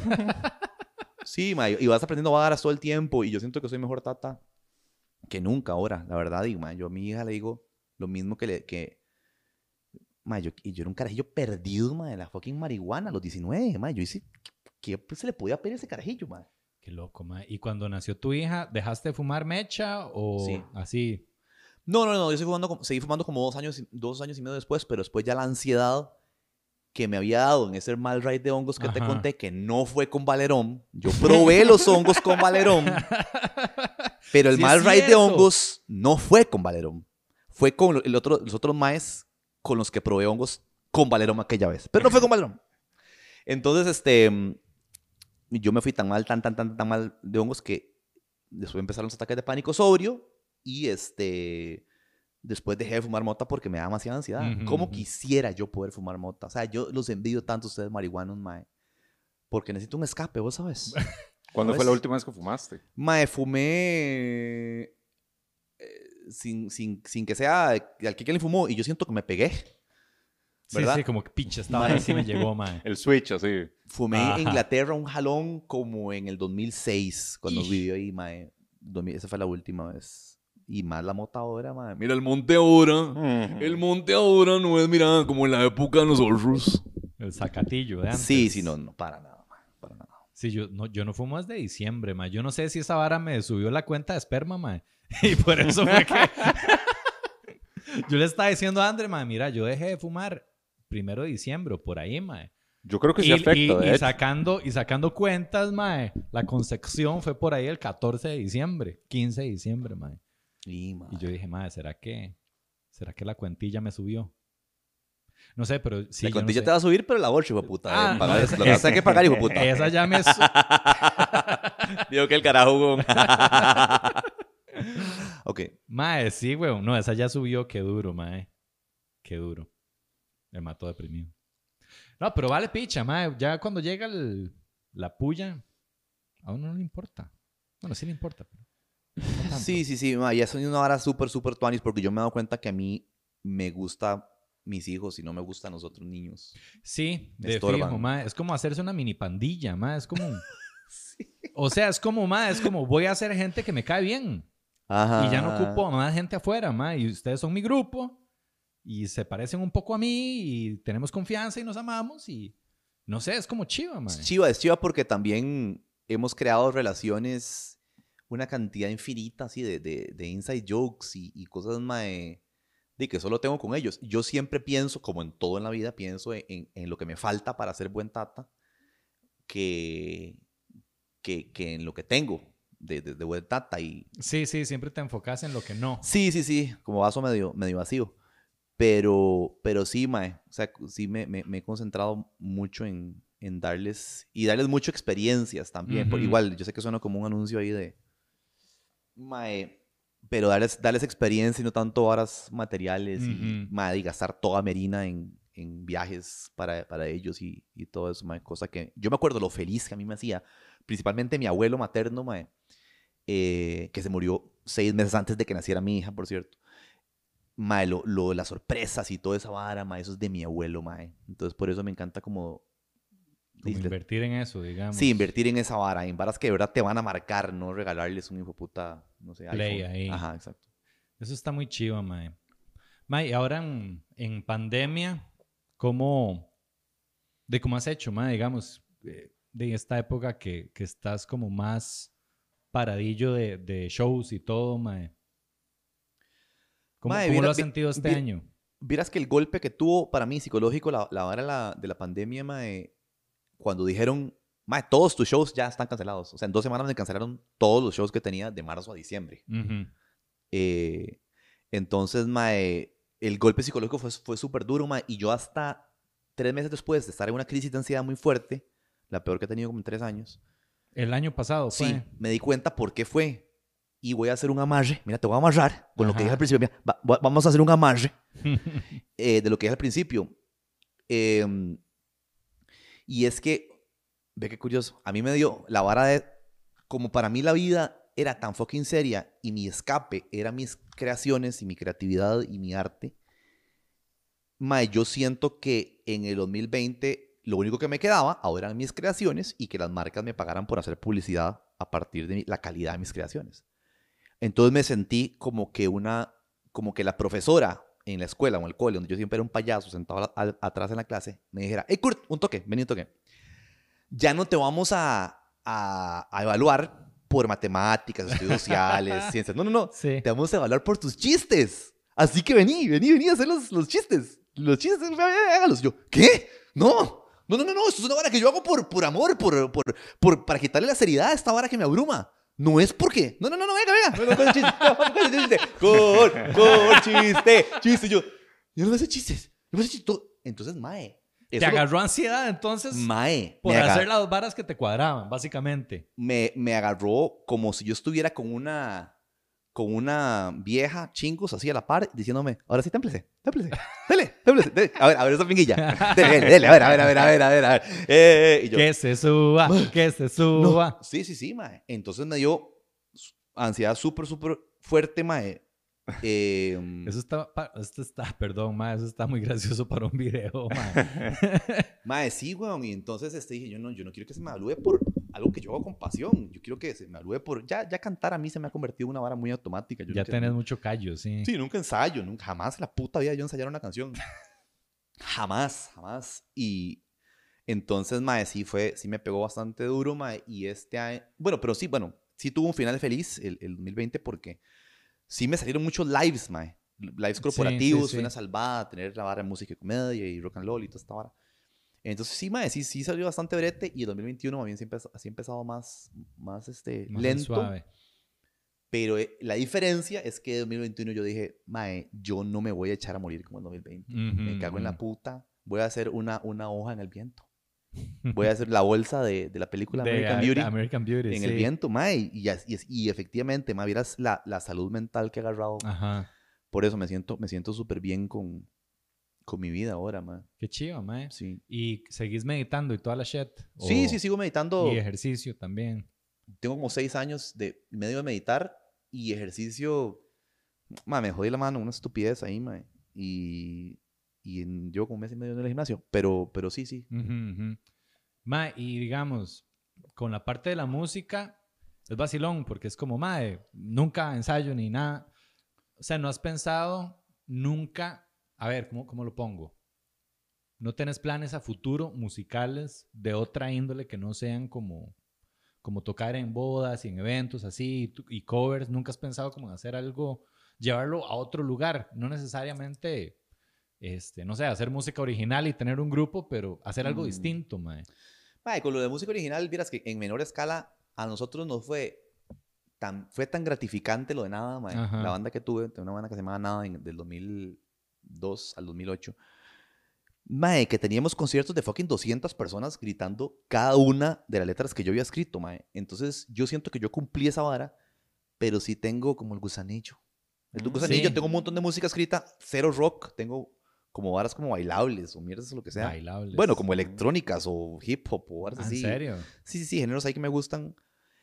Sí, mae, y vas aprendiendo varas todo el tiempo y yo siento que soy mejor tata que nunca ahora, la verdad, digo, mae, yo a mi hija le digo lo mismo mae, yo era un carajillo perdido, mae, de la fucking marihuana a los 19, mae. Yo hice, ¿qué se le podía pedir a ese carajillo, mae? Qué loco, mae. ¿Y cuando nació tu hija, dejaste de fumar mecha o Sí. así? No, yo seguí fumando como 2 años y medio después, pero después ya la ansiedad que me había dado en ese mal ride de hongos que te Ajá. conté, que no fue con Valerón. Yo probé los hongos con Valerón, pero el Sí, mal es ride de cierto. hongos no fue con Valerón. Fue con los otros maes con los que probé hongos con Valerón aquella vez. Pero no fue con Valerón. Entonces, yo me fui tan mal de hongos que después empezaron los ataques de pánico sobrio y después dejé de fumar mota porque me daba demasiada ansiedad. Ujú, ¿Cómo ujú. quisiera yo poder fumar mota? O sea, yo los envidio tanto a ustedes marihuanos, mae. Porque necesito un escape, ¿vos sabes? ¿Cuándo fue ¿Sabes? la última vez que fumaste? Mae, fumé sin que sea al que le fumó y yo siento que me pegué. ¿Verdad? Sí, como que picha estaba ahí, sí me llegó, mae. El switch, así. Fumé Ajá. en Inglaterra un jalón como en el 2006, cuando Ish. vivió ahí, mae. Esa fue la última vez. Y más la mota ahora, mae. Mira, el monte ahora. El monte ahora no es, mira, como en la época de nosotros. El zacatillo de antes. Sí, no, para nada, mae. Para nada. Sí, yo no fumo desde diciembre, mae. Yo no sé si esa vara me subió la cuenta de esperma, mae. Y por eso fue que... Yo le estaba diciendo a André, mae, mira, yo dejé de fumar 1 de diciembre o por ahí, mae. Yo creo que sí afecta, de hecho. sacando cuentas, mae, la concepción fue por ahí el 14 de diciembre, 15 de diciembre, mae. Sí, mae. Y yo dije, mae, ¿será que la cuentilla me subió? No sé, pero sí, La yo contilla no sé. te va a subir, pero la bolsa, hijo de puta. Ah, Pagar no, eso. Lo que vas a tener que pagar, hijo de puta. Esa ya me... Digo que el carajo, weón. Ok. Mae, sí, weón. No, esa ya subió. Qué duro, mae. Qué duro. Me mató deprimido. No, pero vale picha, mae. Ya cuando llega la puya, a uno no le importa. Bueno, sí le importa, pero no tanto. Sí, mae. Ya soy una vara súper tuanis porque yo me he dado cuenta que a mí me gusta mis hijos y no me gustan los otros niños. Sí, Me de estorban. fijo, mae. Es como hacerse una mini pandilla, mae. Es como... O sea, es como, mae, es como voy a hacer gente que me cae bien. Ajá. Y ya no ocupo más gente afuera, mae. Y ustedes son mi grupo. Y se parecen un poco a mí. Y tenemos confianza y nos amamos. Y no sé, es como chiva, mae. Es chiva porque también hemos creado relaciones, una cantidad infinita así de inside jokes y cosas mae, de que solo tengo con ellos. Yo siempre pienso, como en todo en la vida, pienso en lo que me falta para ser buen tata, que en lo que tengo de buen tata. Y Sí, siempre te enfocas en lo que no. sí, como vaso medio vacío. Pero sí, mae, o sea, sí me he concentrado mucho en darles mucho experiencias también. Por igual, yo sé que suena como un anuncio ahí de, mae, pero darles experiencia y no tanto horas materiales y, mae, y gastar toda merina en viajes para ellos y todo eso, mae, cosa que yo me acuerdo lo feliz que a mí me hacía, principalmente mi abuelo materno, mae, que se murió 6 meses antes de que naciera mi hija, por cierto. Mae, las sorpresas y toda esa vara, mae, eso es de mi abuelo, mae. Entonces, por eso me encanta como invertir en eso, digamos. Sí, invertir en esa vara, en varas que de verdad te van a marcar, no regalarles un hijo puta, no sé, Play iPhone. ahí. Ajá, exacto. Eso está muy chido, mae. Mae, y ahora en pandemia, ¿cómo has hecho, mae? Digamos, de esta época que estás como más paradillo de shows y todo, mae. ¿Cómo lo has sentido este año? Vieras que el golpe que tuvo para mí psicológico la vara de la pandemia, mae, cuando dijeron, mae, todos tus shows ya están cancelados. O sea, en 2 semanas me cancelaron todos los shows que tenía de marzo a diciembre. Entonces, mae, el golpe psicológico fue súper duro, mae, y yo hasta 3 meses después de estar en una crisis de ansiedad muy fuerte, la peor que he tenido como en 3 años. ¿El año pasado fue? Sí, me di cuenta por qué fue. Y voy a hacer un amarre. Mira, te voy a amarrar con lo que dije al principio. Mira, vamos a hacer un amarre de lo que dije al principio. Y es que, ve qué curioso, a mí me dio la vara de, como para mí la vida era tan fucking seria y mi escape era mis creaciones y mi creatividad y mi arte, mae, yo siento que en el 2020 lo único que me quedaba ahora eran mis creaciones y que las marcas me pagaran por hacer publicidad a partir de la calidad de mis creaciones. Entonces me sentí como que la profesora en la escuela o en el cole, donde yo siempre era un payaso sentado atrás en la clase, me dijera, hey Kurt, vení un toque. Ya no te vamos a evaluar por matemáticas, estudios sociales, ciencias. No. Sí. Te vamos a evaluar por tus chistes. Así que vení a hacer los chistes. Los chistes, hágalos. Yo, ¿qué? No. Esto es una vara que yo hago por amor, para quitarle la seriedad a esta vara que me abruma. No es porque. No, venga. Con chiste. Con chiste. Yo no me hace chistes. Entonces, mae. ¿Te agarró ansiedad entonces? Mae. Por hacer las varas que te cuadraban, básicamente. Me agarró como si yo estuviera con una vieja chingos así a la par, diciéndome, ahora sí, témplese. Dele. A ver, esa pinguilla. Dele, a ver. Y yo, que se suba. No. Sí, mae. Entonces me dio ansiedad súper fuerte, mae. Eso está muy gracioso para un video, mae. Mae, sí, weón. Y entonces dije, yo no quiero que se me evalúe por algo que yo hago con pasión. Yo quiero que se me evalúe por... Ya cantar a mí se me ha convertido en una vara muy automática. Ya tenés mucho callo, sí. Sí, nunca ensayo. Jamás en la puta vida yo ensayara una canción. Jamás. Y entonces, mae, sí me pegó bastante duro, mae. Y este año... sí tuvo un final feliz el 2020 porque sí me salieron muchos lives, mae. Lives corporativos, sí. Fue una salvada tener la vara de música y comedia y rock and roll y toda esta vara. Entonces sí, mae, sí salió bastante brete y el 2021 más bien sí empezado más lento. Suave. Pero la diferencia es que en 2021 yo dije, mae, yo no me voy a echar a morir como en 2020. Me cago en la puta. Voy a hacer una hoja en el viento. Voy a hacer la bolsa de la película American Beauty en el viento, mae. Y efectivamente, mae, vieras la salud mental que he agarrado. Ajá. Por eso me siento súper bien con mi vida ahora, mae. Qué chido, mae. Sí. ¿Y seguís meditando y toda la shit? Sí, sigo meditando. Y ejercicio también. Tengo como 6 años medio de meditar y ejercicio. Mae, me jodí la mano, una estupidez ahí, mae. Y llevo como 1 mes y medio en el gimnasio. Pero sí. Mae, y digamos, con la parte de la música, es vacilón, porque es como, mae, nunca ensayo ni nada. O sea, ¿no has pensado nunca... A ver, ¿cómo lo pongo? ¿No tenés planes a futuro musicales de otra índole que no sean como tocar en bodas y en eventos así y covers? ¿Nunca has pensado como en hacer algo llevarlo a otro lugar. No necesariamente, no sé, hacer música original y tener un grupo, pero hacer algo distinto, mae. Mae, con lo de música original, vieras que en menor escala a nosotros nos fue tan gratificante lo de Nada, mae. Ajá. La banda que tuve una banda que se llamaba Nada del 2002 al 2008. Mae, que teníamos conciertos de fucking 200 personas gritando cada una de las letras que yo había escrito, mae. Entonces, yo siento que yo cumplí esa vara, pero sí tengo como el gusanillo. El gusanillo, Sí. tengo un montón de música escrita, cero rock, tengo como varas como bailables o mierdas o lo que sea. Bailables. Bueno, como electrónicas o hip hop o varas Ah, así. ¿en serio? Sí, géneros ahí que me gustan.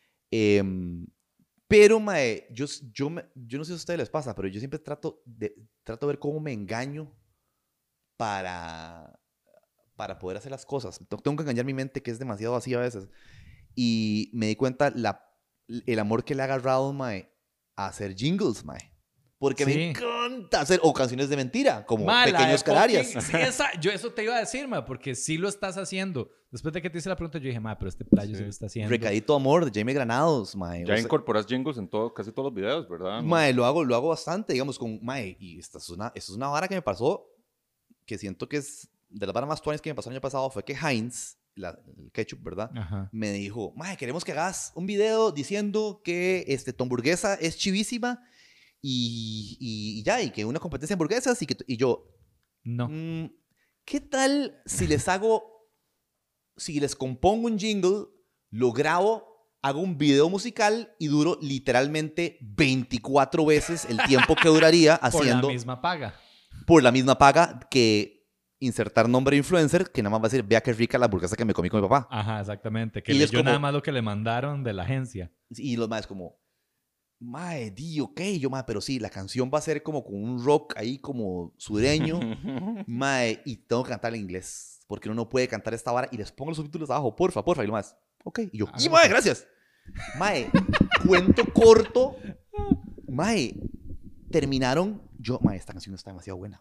Pero, mae, yo no sé si a ustedes les pasa, pero yo siempre trato de ver cómo me engaño para poder hacer las cosas. Tengo que engañar mi mente, que es demasiado vacía a veces. Y me di cuenta el amor que le ha agarrado, mae, a hacer jingles, mae. Porque Sí. me encanta hacer, o canciones de mentira, como Ma, la Pequeños de Canarias. fucking- sí, yo eso te iba a decir, ma, porque sí lo estás haciendo. Después de que te hice la pregunta, yo dije, ma, pero este playo sí lo está haciendo. Recadito Amor de Jaime Granados, mae. Ya incorporas jingles en casi todos los videos, ¿verdad? ¿No? Mae, lo hago bastante, digamos, con Mae. Y esta es una vara que me pasó, que siento que es de las varas más tuanes que me pasó el año pasado, fue que Heinz, el ketchup, ¿verdad? Ajá. Me dijo, Mae, queremos que hagas un video diciendo que tu hamburguesa es chivísima y ya, y que una competencia de hamburguesas y yo, No. ¿qué tal si les compongo un jingle, lo grabo, hago un video musical y duro literalmente 24 veces el tiempo que duraría Por la haciendo misma paga. por la misma paga que insertar nombre de influencer, que nada más va a decir, vea qué rica la hamburguesa que me comí con mi papá. Ajá, exactamente. Que Y es leyó como- nada más lo que le mandaron de la agencia. Y los más como, mae, ok, yo, mae, pero sí, la canción va a ser como con un rock ahí como sureño, mae, y tengo que cantar en inglés, porque uno no puede cantar esta vara, y les pongo los subtítulos abajo, porfa, y lo más, ok, y yo, y Hágale, mae, pues. gracias. Mae, cuento corto, mae, terminaron, mae, esta canción está demasiado buena.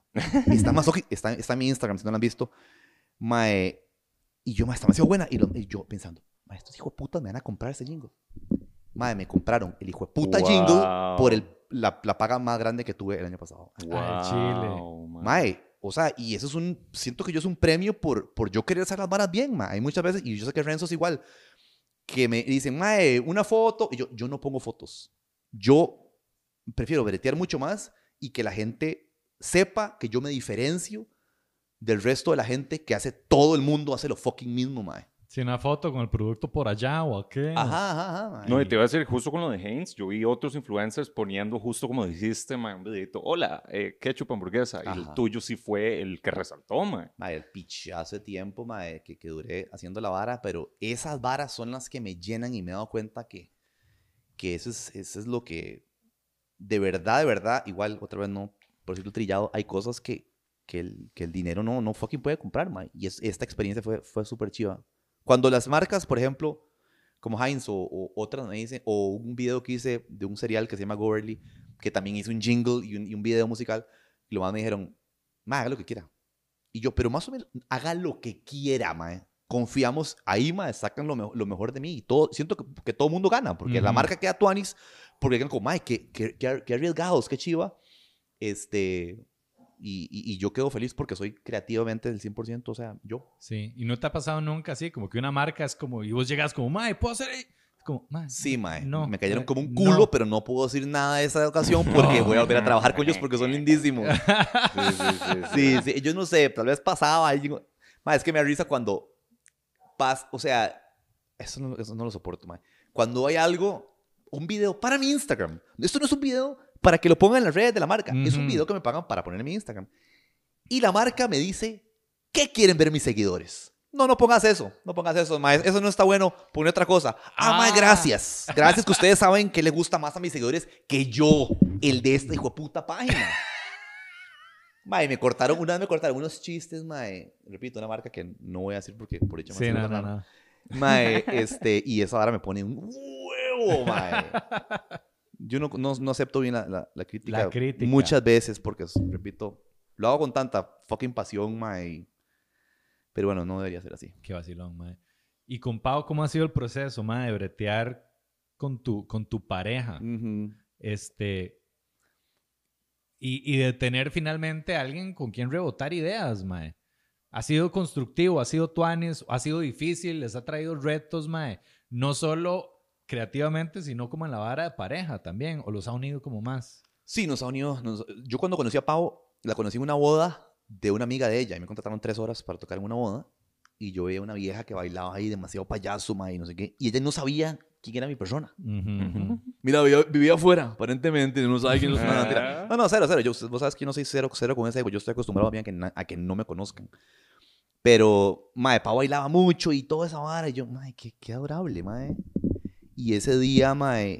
Está en mi Instagram, si no la han visto, mae, y yo, mae, está demasiado buena, y yo pensando, mae, estos hijos de putas me van a comprar este jingle. Mae, me compraron el hijo de puta Wow. jingle por la paga más grande que tuve el año pasado. Al chile. man. Mae, o sea, y eso siento que yo es un premio por yo querer hacer las varas bien, mae. Hay muchas veces, y yo sé que Renzo es igual, que me dicen, mae, una foto, y yo no pongo fotos. Yo prefiero bretear mucho más y que la gente sepa que yo me diferencio del resto de la gente que todo el mundo hace lo fucking mismo, mae. Si una foto con el producto por allá o aquel. Ajá, mae. No, y te iba a decir, justo con lo de Heinz, yo vi otros influencers poniendo justo como dijiste, man, un videito, hola, ketchup hamburguesa, y el Ajá. tuyo sí fue el que resaltó, man. Mae, el pichazo de tiempo, mae, que duré haciendo la vara, pero esas varas son las que me llenan y me he dado cuenta que eso es lo que de verdad, igual, otra vez no, por decirlo trillado, hay cosas que el dinero no fucking puede comprar, mae, y esta experiencia fue súper chiva. Cuando las marcas, por ejemplo, como Heinz o otras me dicen, o un video que hice de un cereal que se llama Goverly, que también hizo un jingle y un video musical, y lo más me dijeron, mae, haga lo que quiera. Y yo, pero más o menos, haga lo que quiera, mae. Confiamos ahí, mae, sacan lo mejor de mí. Y siento que todo el mundo gana, porque la marca queda tuanis, porque quedan como, mae, qué arriesgados, qué chiva. Y yo quedo feliz porque soy creativamente del 100%, o sea, yo. Sí, y no te ha pasado nunca así, como que una marca es como, y vos llegas como, mae, ¿puedo hacer? Como, mae. Sí, mae. No, me cayeron como un no. culo, pero no puedo decir nada de esa ocasión porque voy a volver a trabajar con ellos porque son lindísimos. Sí, yo no sé, tal vez pasaba algo. Mae, es que me da risa cuando o sea, eso no lo soporto, mae. Cuando hay algo, un video para mi Instagram. Esto no es un video para que lo pongan en las redes de la marca. Es un video que me pagan para poner en mi Instagram. Y la marca me dice, ¿qué quieren ver mis seguidores? No pongas eso. No pongas eso, mae. Eso no está bueno. Pone otra cosa. Mae, gracias. Gracias que ustedes saben que le gusta más a mis seguidores que yo, el de esta hijo de puta página. Mae, una vez me cortaron unos chistes, mae. Repito, una marca que no voy a decir porque por hecho Sí, no. Mae, y esa ahora me pone un huevo, mae. Yo no acepto bien la crítica. La crítica. Muchas veces porque, repito, lo hago con tanta fucking pasión, mae. Pero bueno, no debería ser así. Qué vacilón, mae. Y con Pau, ¿cómo ha sido el proceso, mae, de bretear con tu pareja? Ujú. y de tener finalmente a alguien con quien rebotar ideas, mae. Ha sido constructivo, ha sido tuanis, ha sido difícil, les ha traído retos, mae. No solo creativamente, sino como en la vara de pareja también, o los ha unido como más. Sí, nos ha unido. Yo cuando conocí a Pau, la conocí en una boda de una amiga de ella. Y me contrataron 3 horas para tocar en una boda. Y yo veía una vieja que bailaba ahí demasiado payaso, mae, y no sé qué. Y ella no sabía quién era mi persona. Mira, vivía afuera, aparentemente. No sabe quién es. No, cero. Vos sabes que yo no soy cero con ese ego. Yo estoy acostumbrado bien a que no me conozcan. Pero, mae, Pau bailaba mucho y toda esa vara. Y yo, mae, qué adorable, mae. Y ese día, mae,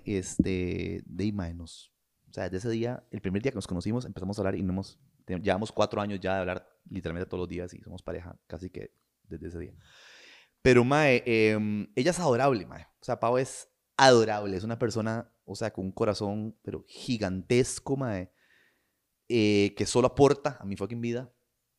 o sea, de ese día, el primer día que nos conocimos, empezamos a hablar y llevamos 4 años ya de hablar literalmente todos los días y somos pareja casi que desde ese día. Pero, mae, ella es adorable, mae. O sea, Pau es adorable. Es una persona, o sea, con un corazón, pero gigantesco, mae, que solo aporta a mi fucking vida.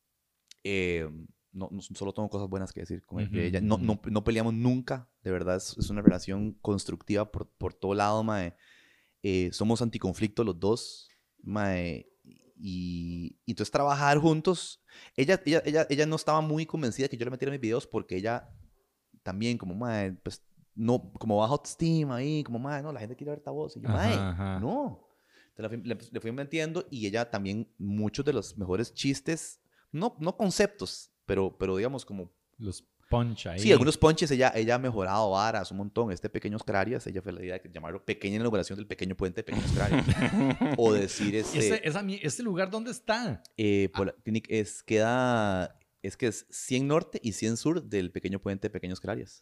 No, solo tengo cosas buenas que decir con ella. No peleamos nunca. De verdad, es una relación constructiva por todo lado, mae. Somos anticonflicto los dos, mae. Y entonces trabajar juntos. Ella no estaba muy convencida que yo le metiera mis videos porque ella también, como, mae, pues, no, como baja autoestima ahí, como, mae, no, la gente quiere ver esta voz. Y yo, mae, no. Entonces le fui metiendo y ella también, muchos de los mejores chistes, no conceptos, pero digamos como... Los punch ahí. Sí, algunos punches ella ha mejorado varas un montón. Este Pequeños Oscar ella fue la idea de llamarlo pequeña inauguración del pequeño puente de Pequeños Oscar o decir ¿Ese lugar dónde está? Es 100 Norte y 100 Sur del pequeño puente de Pequeños Oscar.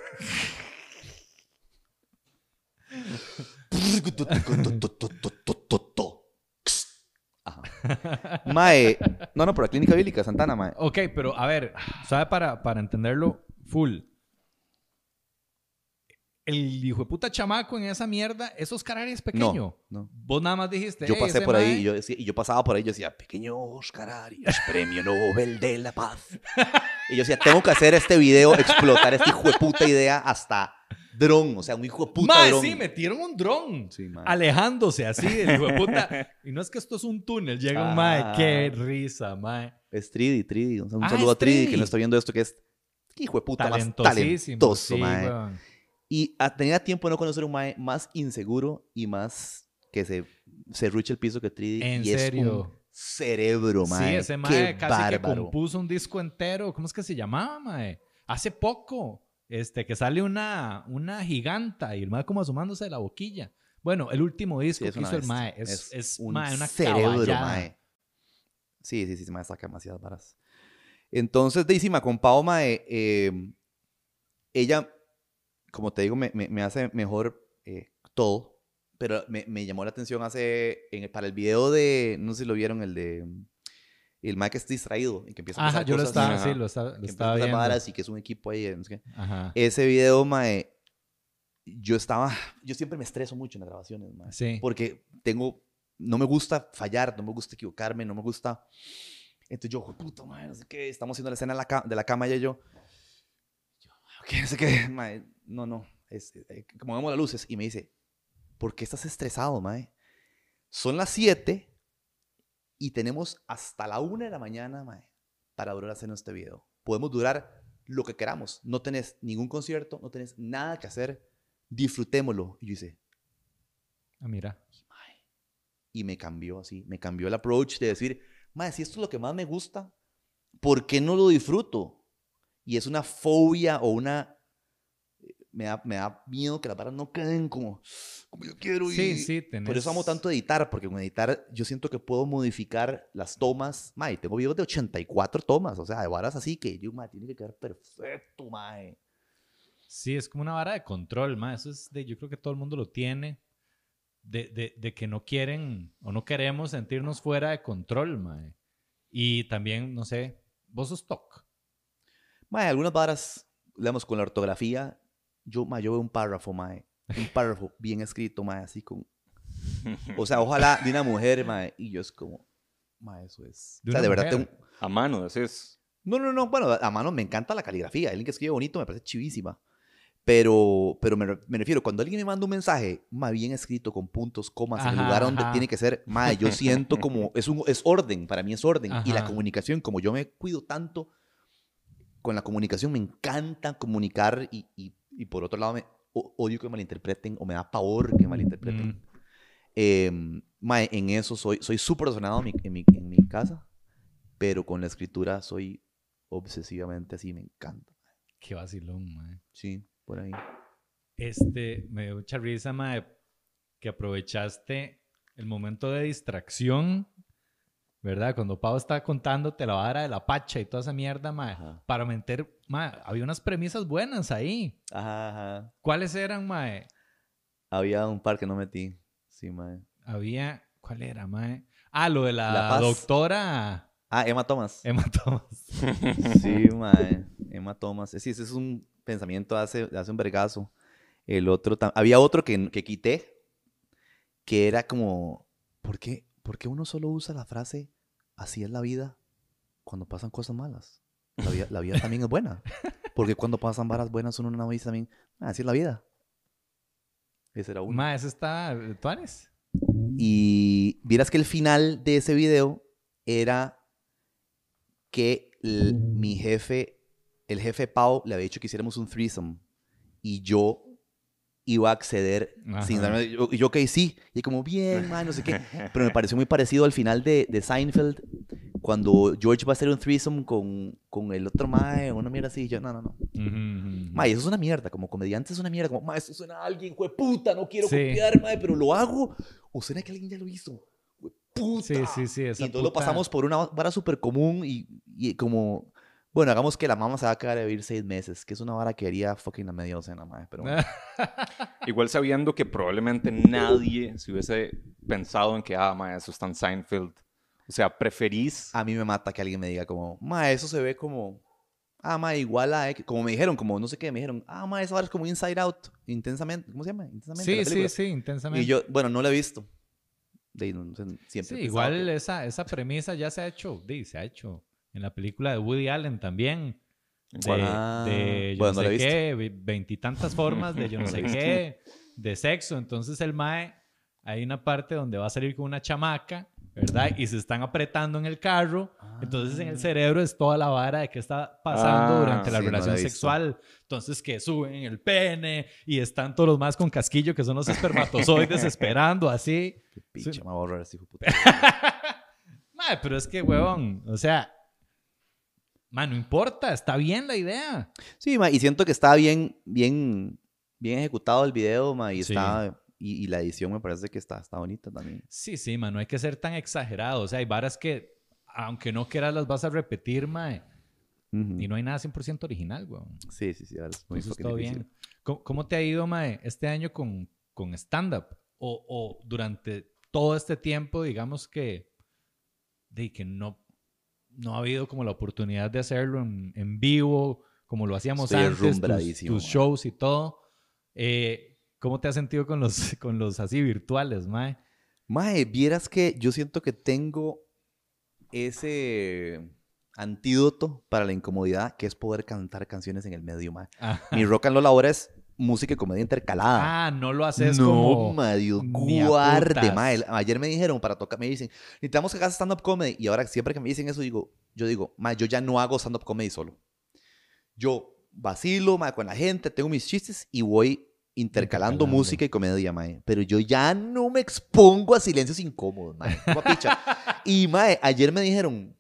Ajá. Mae, no, por la Clínica Bíblica Santana, mae. Ok, pero a ver, ¿sabe? Para entenderlo full. El hijo de puta chamaco en esa mierda, ¿es Oscar Arias pequeño? No. Vos nada más dijiste. Yo pasé por ahí y yo pasaba por ahí y yo decía, pequeño Oscar Arias, premio Nobel de la Paz. Y yo decía, tengo que hacer este video, explotar esta hijo de puta idea hasta dron, o sea, un hijo de puta dron. Sí, metieron un dron. Sí, alejándose así, el hijo de puta. Y no es que esto es un túnel, llega un mae. Qué risa, mae. Es Tridi. Un saludo a Tridi que no está viendo esto, que es hijo de puta más talentoso, sí, mae. Weón. Y tenía tiempo de no conocer un mae más inseguro y más que se ruche el piso que Tridi. ¿En y serio? Es un cerebro, mae. Sí, ese mae casi bárbaro. que compuso un disco entero. ¿Cómo es que se llamaba, mae? Hace poco. Que sale una giganta y el mae como asomándose de la boquilla. Bueno, el último disco que hizo el mae es un mae, una cerebro, caballada. mae. Sí, mae, saca demasiadas varas. Entonces, de con Pau, mae, ella, como te digo, me hace mejor todo, pero me llamó la atención para el video de, no sé si lo vieron, el mae que es distraído y que empieza a pasar yo cosas. lo estaba viendo. Varas y que es un equipo ahí, no sé qué. Ajá. Ese video, mae, yo siempre me estreso mucho en las grabaciones, mae. Sí. Porque no me gusta fallar, no me gusta equivocarme, no me gusta... Entonces yo, puta, mae, no sé qué, estamos haciendo la escena de la cama ella y yo, ok, no sé qué, mae, no, como vemos las luces, y me dice, ¿por qué estás estresado, mae? Son las 7 y tenemos hasta la 1 de la mañana, mae, para durar haciendo este video. Podemos durar lo que queramos. No tenés ningún concierto, no tenés nada que hacer. Disfrutémoslo. Y yo hice, mira. y me cambió así. Me cambió el approach de decir, mae, si esto es lo que más me gusta, ¿por qué no lo disfruto? Y es una fobia o una... Me da miedo que las varas no queden como yo quiero. Sí, Por eso amo tanto editar, porque con editar yo siento que puedo modificar las tomas. Mae, tengo videos de 84 tomas, o sea, de varas así que yo, mae, tiene que quedar perfecto, mae. Sí, es como una vara de control, mae. Eso es yo creo que todo el mundo lo tiene. De que no quieren o no queremos sentirnos fuera de control, mae. Y también, no sé, vos sos TOC. Mae, algunas varas, digamos, con la ortografía, yo veo un párrafo, mae. Un párrafo bien escrito, mae, así con... O sea, ojalá de una mujer, mae. Y yo es como, mae, eso es... O sea, de verdad... A mano, así es. No. Bueno, a mano me encanta la caligrafía. Alguien que escribe bonito me parece chivísima. Pero me refiero, cuando alguien me manda un mensaje, más bien escrito, con puntos, comas, en el Ajá, lugar donde ajá. tiene que ser, mae, yo siento como, es orden, para mí es orden. Y la Ajá. comunicación, como yo me cuido tanto con la comunicación, me encanta comunicar y por otro lado, odio que me malinterpreten o me da pavor que me malinterpreten. Mae, en eso soy súper ordenado en mi casa, pero con la escritura soy obsesivamente así, me encanta. Qué vacilón, mae. Sí, por ahí. Me dio mucha risa, mae, que aprovechaste el momento de distracción, ¿verdad? Cuando Pau está contándote la vara de la pacha y toda esa mierda, mae, Ajá. para meter, mae, había unas premisas buenas ahí. Ajá. ¿Cuáles eran, mae? Había un par que no metí. Sí, mae. Había, ¿cuál era, mae? Ah, lo de La la Paz. doctora Emma Thomas. Emma Thomas. Sí, mae. Emma Thomas. Sí, ese es un pensamiento hace un vergazo. El otro... Había otro que quité, que era como... ¿Por qué uno solo usa la frase así es la vida cuando pasan cosas malas? La vida también es buena. Porque cuando pasan varas buenas uno no dice también, así es la vida. Ese era uno. Mae, ese está, ¿tuanes? Y vieras que el final de ese video era que mi jefe, el jefe Pau, le había dicho que hiciéramos un threesome. Y yo iba a acceder Ajá. sin darme... Yo que sí. Y como, bien, man, no sé qué. Pero me pareció muy parecido al final de Seinfeld, cuando George va a hacer un threesome con el otro mae, una mierda así. Yo, no. Mae, eso es una mierda. Como comediante es una mierda. Como, mae, eso suena a alguien, puta, no quiero Sí. copiar, mae, pero lo hago. O suena que alguien ya lo hizo. Puta. Sí. Y Esa entonces lo puta- pasamos por una vara súper común y como... Bueno, hagamos que la mamá se va a quedar a vivir 6 meses, que es una vara que haría fucking la media docena, mae. Pero bueno. Igual sabiendo que probablemente nadie se hubiese pensado en que, mae, eso está en Seinfeld. O sea, preferís... A mí me mata que alguien me diga como, mae, eso se ve como... mae, igual a X. Como me dijeron, como no sé qué, me dijeron, mae, esa vara es como Inside Out. Intensamente. ¿Cómo se llama? Intensamente. la película. Sí, intensamente. Y yo, bueno, no la he visto. Siempre Sí, he pensado igual que- esa premisa ya se ha hecho, se ha hecho en la película de Woody Allen también. ¿Cuál? De yo bueno, no no la sé he visto. qué, veintitantas formas de yo no sé qué, de sexo. Entonces el mae, hay una parte donde va a salir con una chamaca, ¿verdad? Y se están apretando en el carro. Entonces en el cerebro es toda la vara de qué está pasando durante la sí, no la relación he visto. sexual. Entonces que suben el pene y están todos los más con casquillo, que son los espermatozoides esperando así. Qué picha, me voy a borrar ese hijo de puta. Mae, pero es que, huevón, o sea, mae, no importa, está bien la idea. Sí, mae, y siento que está bien ejecutado el video, mae, y Sí. está... Y la edición me parece que está bonita también. Sí, mae, no hay que ser tan exagerado. O sea, hay varas que, aunque no quieras, las vas a repetir, mae. Ujú. Y no hay nada 100% original, huevón. Sí, ahora es muy Entonces, fucking todo difícil. bien. ¿Cómo te ha ido, mae, este año con stand-up? O durante todo este tiempo, digamos que no ha habido como la oportunidad de hacerlo en vivo, como lo hacíamos Estoy antes, enrumbradísimo, tus mae. shows y todo. ¿Cómo te has sentido con los así virtuales, mae? Mae, vieras que yo siento que tengo ese antídoto para la incomodidad, que es poder cantar canciones en el medio, mae. Ah, Mi rock and roll ahora es música y comedia intercalada. no lo haces No, como... mae, Dios ni a guarde, putas. mae. Ayer me dijeron para tocar, me dicen, necesitamos que hagas stand-up comedy. Y ahora siempre que me dicen eso, yo digo, mae, yo ya no hago stand-up comedy solo. Yo vacilo, mae, con la gente, tengo mis chistes y voy intercalando música y comedia, mae. Pero yo ya no me expongo a silencios incómodos, mae. Como picha. Y, mae, ayer me dijeron,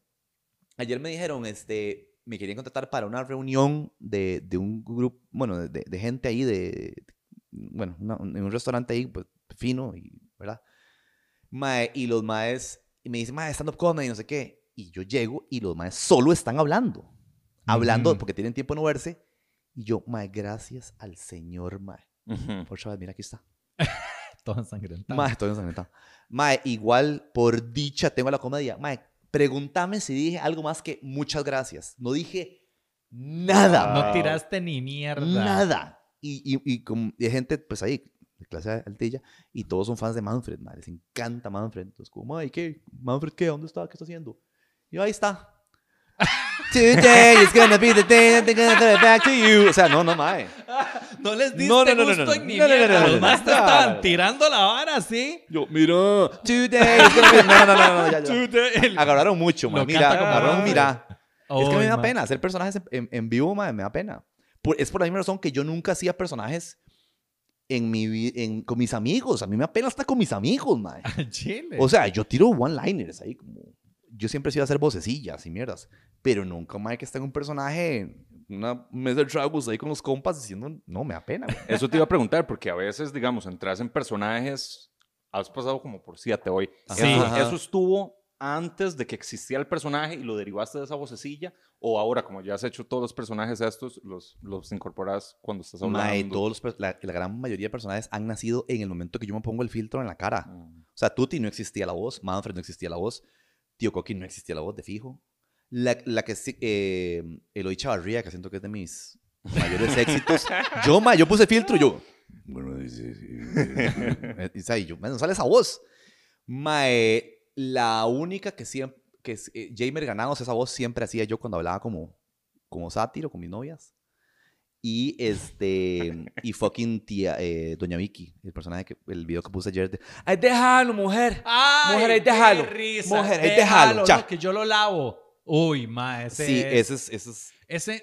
me querían contratar para una reunión de un grupo, bueno, de gente ahí, bueno, en un restaurante ahí, pues, fino, ¿verdad? Mae, y los maes, y me dicen, mae, stand-up comedy, no sé qué. Y yo llego y los maes solo están hablando. Hablando porque tienen tiempo de no verse. Y yo, mae, gracias al Señor, mae. Ujú. Por favor, mira, aquí está. Todo ensangrentado. Mae, estoy ensangrentado. Mae, igual, por dicha, tengo la comedia. Mae, pregúntame si dije algo más que muchas gracias. No dije nada. No tiraste ni mierda. Nada. Y hay gente, pues ahí, de clase altilla, y todos son fans de Manfred, mae. Les encanta Manfred. Entonces, como, mae, ¿qué? ¿Manfred qué? ¿Dónde está? ¿Qué está haciendo? Y yo, ahí está. Today is gonna be the day that they're gonna throw it back to you. O sea, no, mae. No les diste No, no, no, no, gusto no, en ni no, no, no, mierda. no, no, Los no. más te estaban tirando la vara, ¿sí? Yo, mira, today is gonna be... No, ya. El- Agarraron mucho, Lo man. canta Mira, como agarraron, hombre. mira. Es que a mí me da Ay, pena hacer personajes en vivo, man, me da pena. Es por la misma razón que yo nunca hacía personajes con mis amigos. A mí me da pena hasta con mis amigos, man. man. Chile. O sea, yo tiro one-liners ahí como... Yo siempre he sido a hacer vocecillas y mierdas. Pero nunca, man, que esté en un personaje, una mesa de tragos ahí con los compas diciendo... No, me da pena, man. Eso te iba a preguntar, porque a veces, digamos, entras en personajes, has pasado como por 7 hoy. Sí. ¿Eso estuvo antes de que existía el personaje y lo derivaste de esa vocecilla? ¿O ahora, como ya has hecho todos los personajes estos, los incorporas cuando estás hablando? Mae, la gran mayoría de personajes han nacido en el momento que yo me pongo el filtro en la cara. Mm. O sea, Tuti no existía la voz, Manfred no existía la voz, Tío Coqui no existía la voz, de fijo. La que sí, Eloy Chavarría, que siento que es de mis mayores éxitos. Yo puse filtro y yo... Bueno, y yo, no sale esa voz. Mae, la única que siempre... Jamer Granados, esa voz siempre hacía yo cuando hablaba como sátiro con mis novias. Y y fucking tía, Doña Vicky, el personaje el video que puse ayer de, ¡ay, déjalo, mujer! ¡Ay, Mujer, ahí qué déjalo. risa! Mujer, ahí déjalo, ya. No, que yo lo lavo. Uy, ma, ese Sí, es...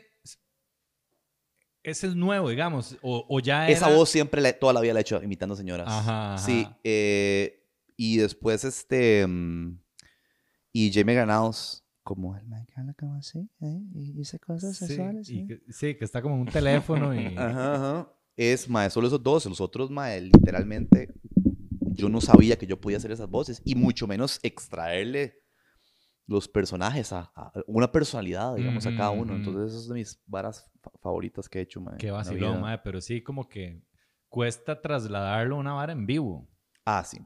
Ese es nuevo, digamos. O ya era... esa voz siempre toda la vida la he hecho imitando señoras. Ajá. Sí, y después y Jaime Granados, como el man que habla como así, y dice cosas sexuales. Sí, que está como en un teléfono y... Ajá. Solo esos dos. Los otros, literalmente, yo no sabía que yo podía hacer esas voces y mucho menos extraerle los personajes a una personalidad, digamos, a cada uno. Entonces, esas son de mis varas favoritas que he hecho, mae. Qué vacilón, mae, pero sí, como que cuesta trasladarlo a una vara en vivo. Ah, sí.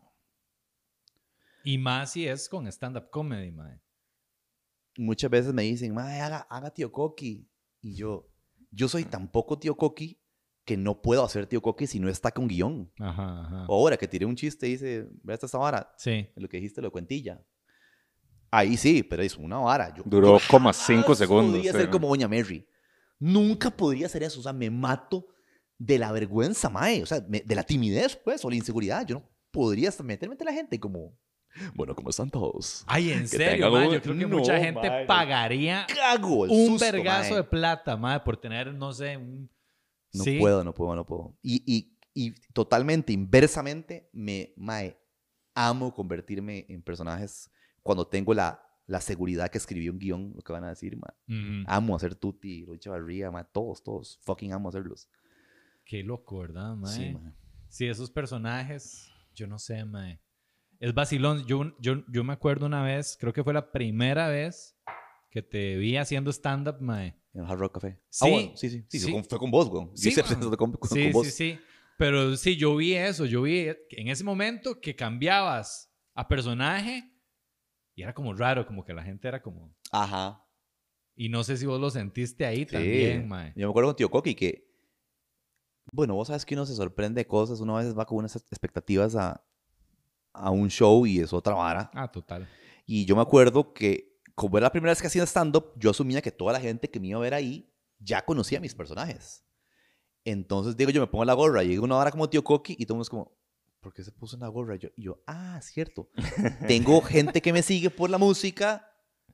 Y más si es con stand-up comedy, mae. Muchas veces me dicen, mae, haga Tío Coqui. Y yo soy tan poco Tío Coqui que no puedo hacer Tío Coqui si no está con guión. Ajá. O ahora que tiré un chiste y dice, ve esta vara. Sí. Lo que dijiste, lo de cuentilla. Ahí sí, pero es una vara. Duró como 5 segundos. Podría ser como Doña Mary. Nunca podría hacer eso. O sea, me mato de la vergüenza, mae. O sea, de la timidez, pues, o la inseguridad. Yo no podría hasta meterme entre la gente como... Bueno, ¿cómo están todos? Ay, en Que serio, tengan mae. Yo creo que mucha gente mae, pagaría cago el un susto, vergazo mae. de plata, mae, por tener, no sé, un... No ¿Sí? puedo. Y totalmente, inversamente, mae, amo convertirme en personajes cuando tengo la seguridad que escribí un guión, lo que van a decir, mae. Ujú. Amo hacer Tuti, Lucha Barría, mae, todos, fucking amo hacerlos. Qué loco, ¿verdad, mae? Sí, mae. Sí, esos personajes, yo no sé, mae. Es vacilón. Yo me acuerdo una vez, creo que fue la primera vez que te vi haciendo stand-up, mae. En el Hard Rock Café. Sí. Bueno, sí. Sí. Fue con vos, güey. Sí, Hice man. episodio con Sí, vos. sí. Pero sí, yo vi eso. Yo vi en ese momento que cambiabas a personaje y era como raro, como que la gente era como... Ajá. Y no sé si vos lo sentiste ahí Sí. también, mae. Yo me acuerdo con Tío Coqui que, bueno, vos sabes que uno se sorprende de cosas, uno a veces va con unas expectativas a un show y es otra vara. Ah, total. Y yo me acuerdo que, como era la primera vez que hacía stand-up, yo asumía que toda la gente que me iba a ver ahí ya conocía mis personajes. Entonces, digo, yo me pongo la gorra y llega una vara como Tío Coqui y todo el mundo es como, ¿por qué se puso una gorra? Y yo, cierto. Tengo gente que me sigue por la música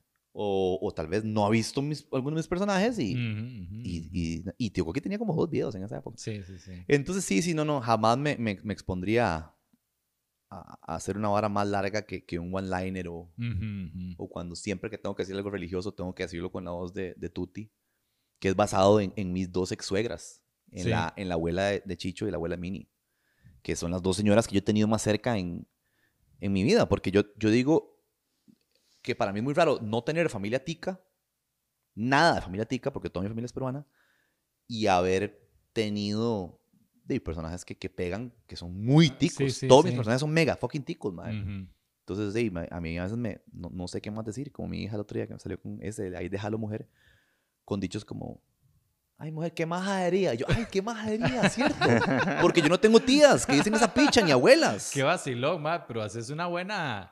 o tal vez no ha visto algunos de mis personajes y Tío Coqui tenía como 2 videos en esa época. Sí. Entonces, sí, no, jamás me expondría a hacer una vara más larga que un one-liner o cuando siempre que tengo que decir algo religioso tengo que decirlo con la voz de Tuti, que es basado en mis 2 ex-suegras, en Sí. la abuela de Chicho y la abuela Mini, que son las 2 señoras que yo he tenido más cerca en mi vida, porque yo digo que para mí es muy raro no tener familia tica, nada de familia tica, porque toda mi familia es peruana, y haber tenido personajes que pegan, que son muy ticos. Sí, Todos sí. mis personajes son mega fucking ticos, man. Ujú. Entonces, a mí a veces no sé qué más decir, como mi hija el otro día que me salió con ese, ahí déjalo mujer, con dichos como, ay mujer, qué majadería. Yo, ay, qué majadería, ¿cierto? Porque yo no tengo tías que dicen esa picha, ni abuelas. Qué vacilón, mae, pero haces una buena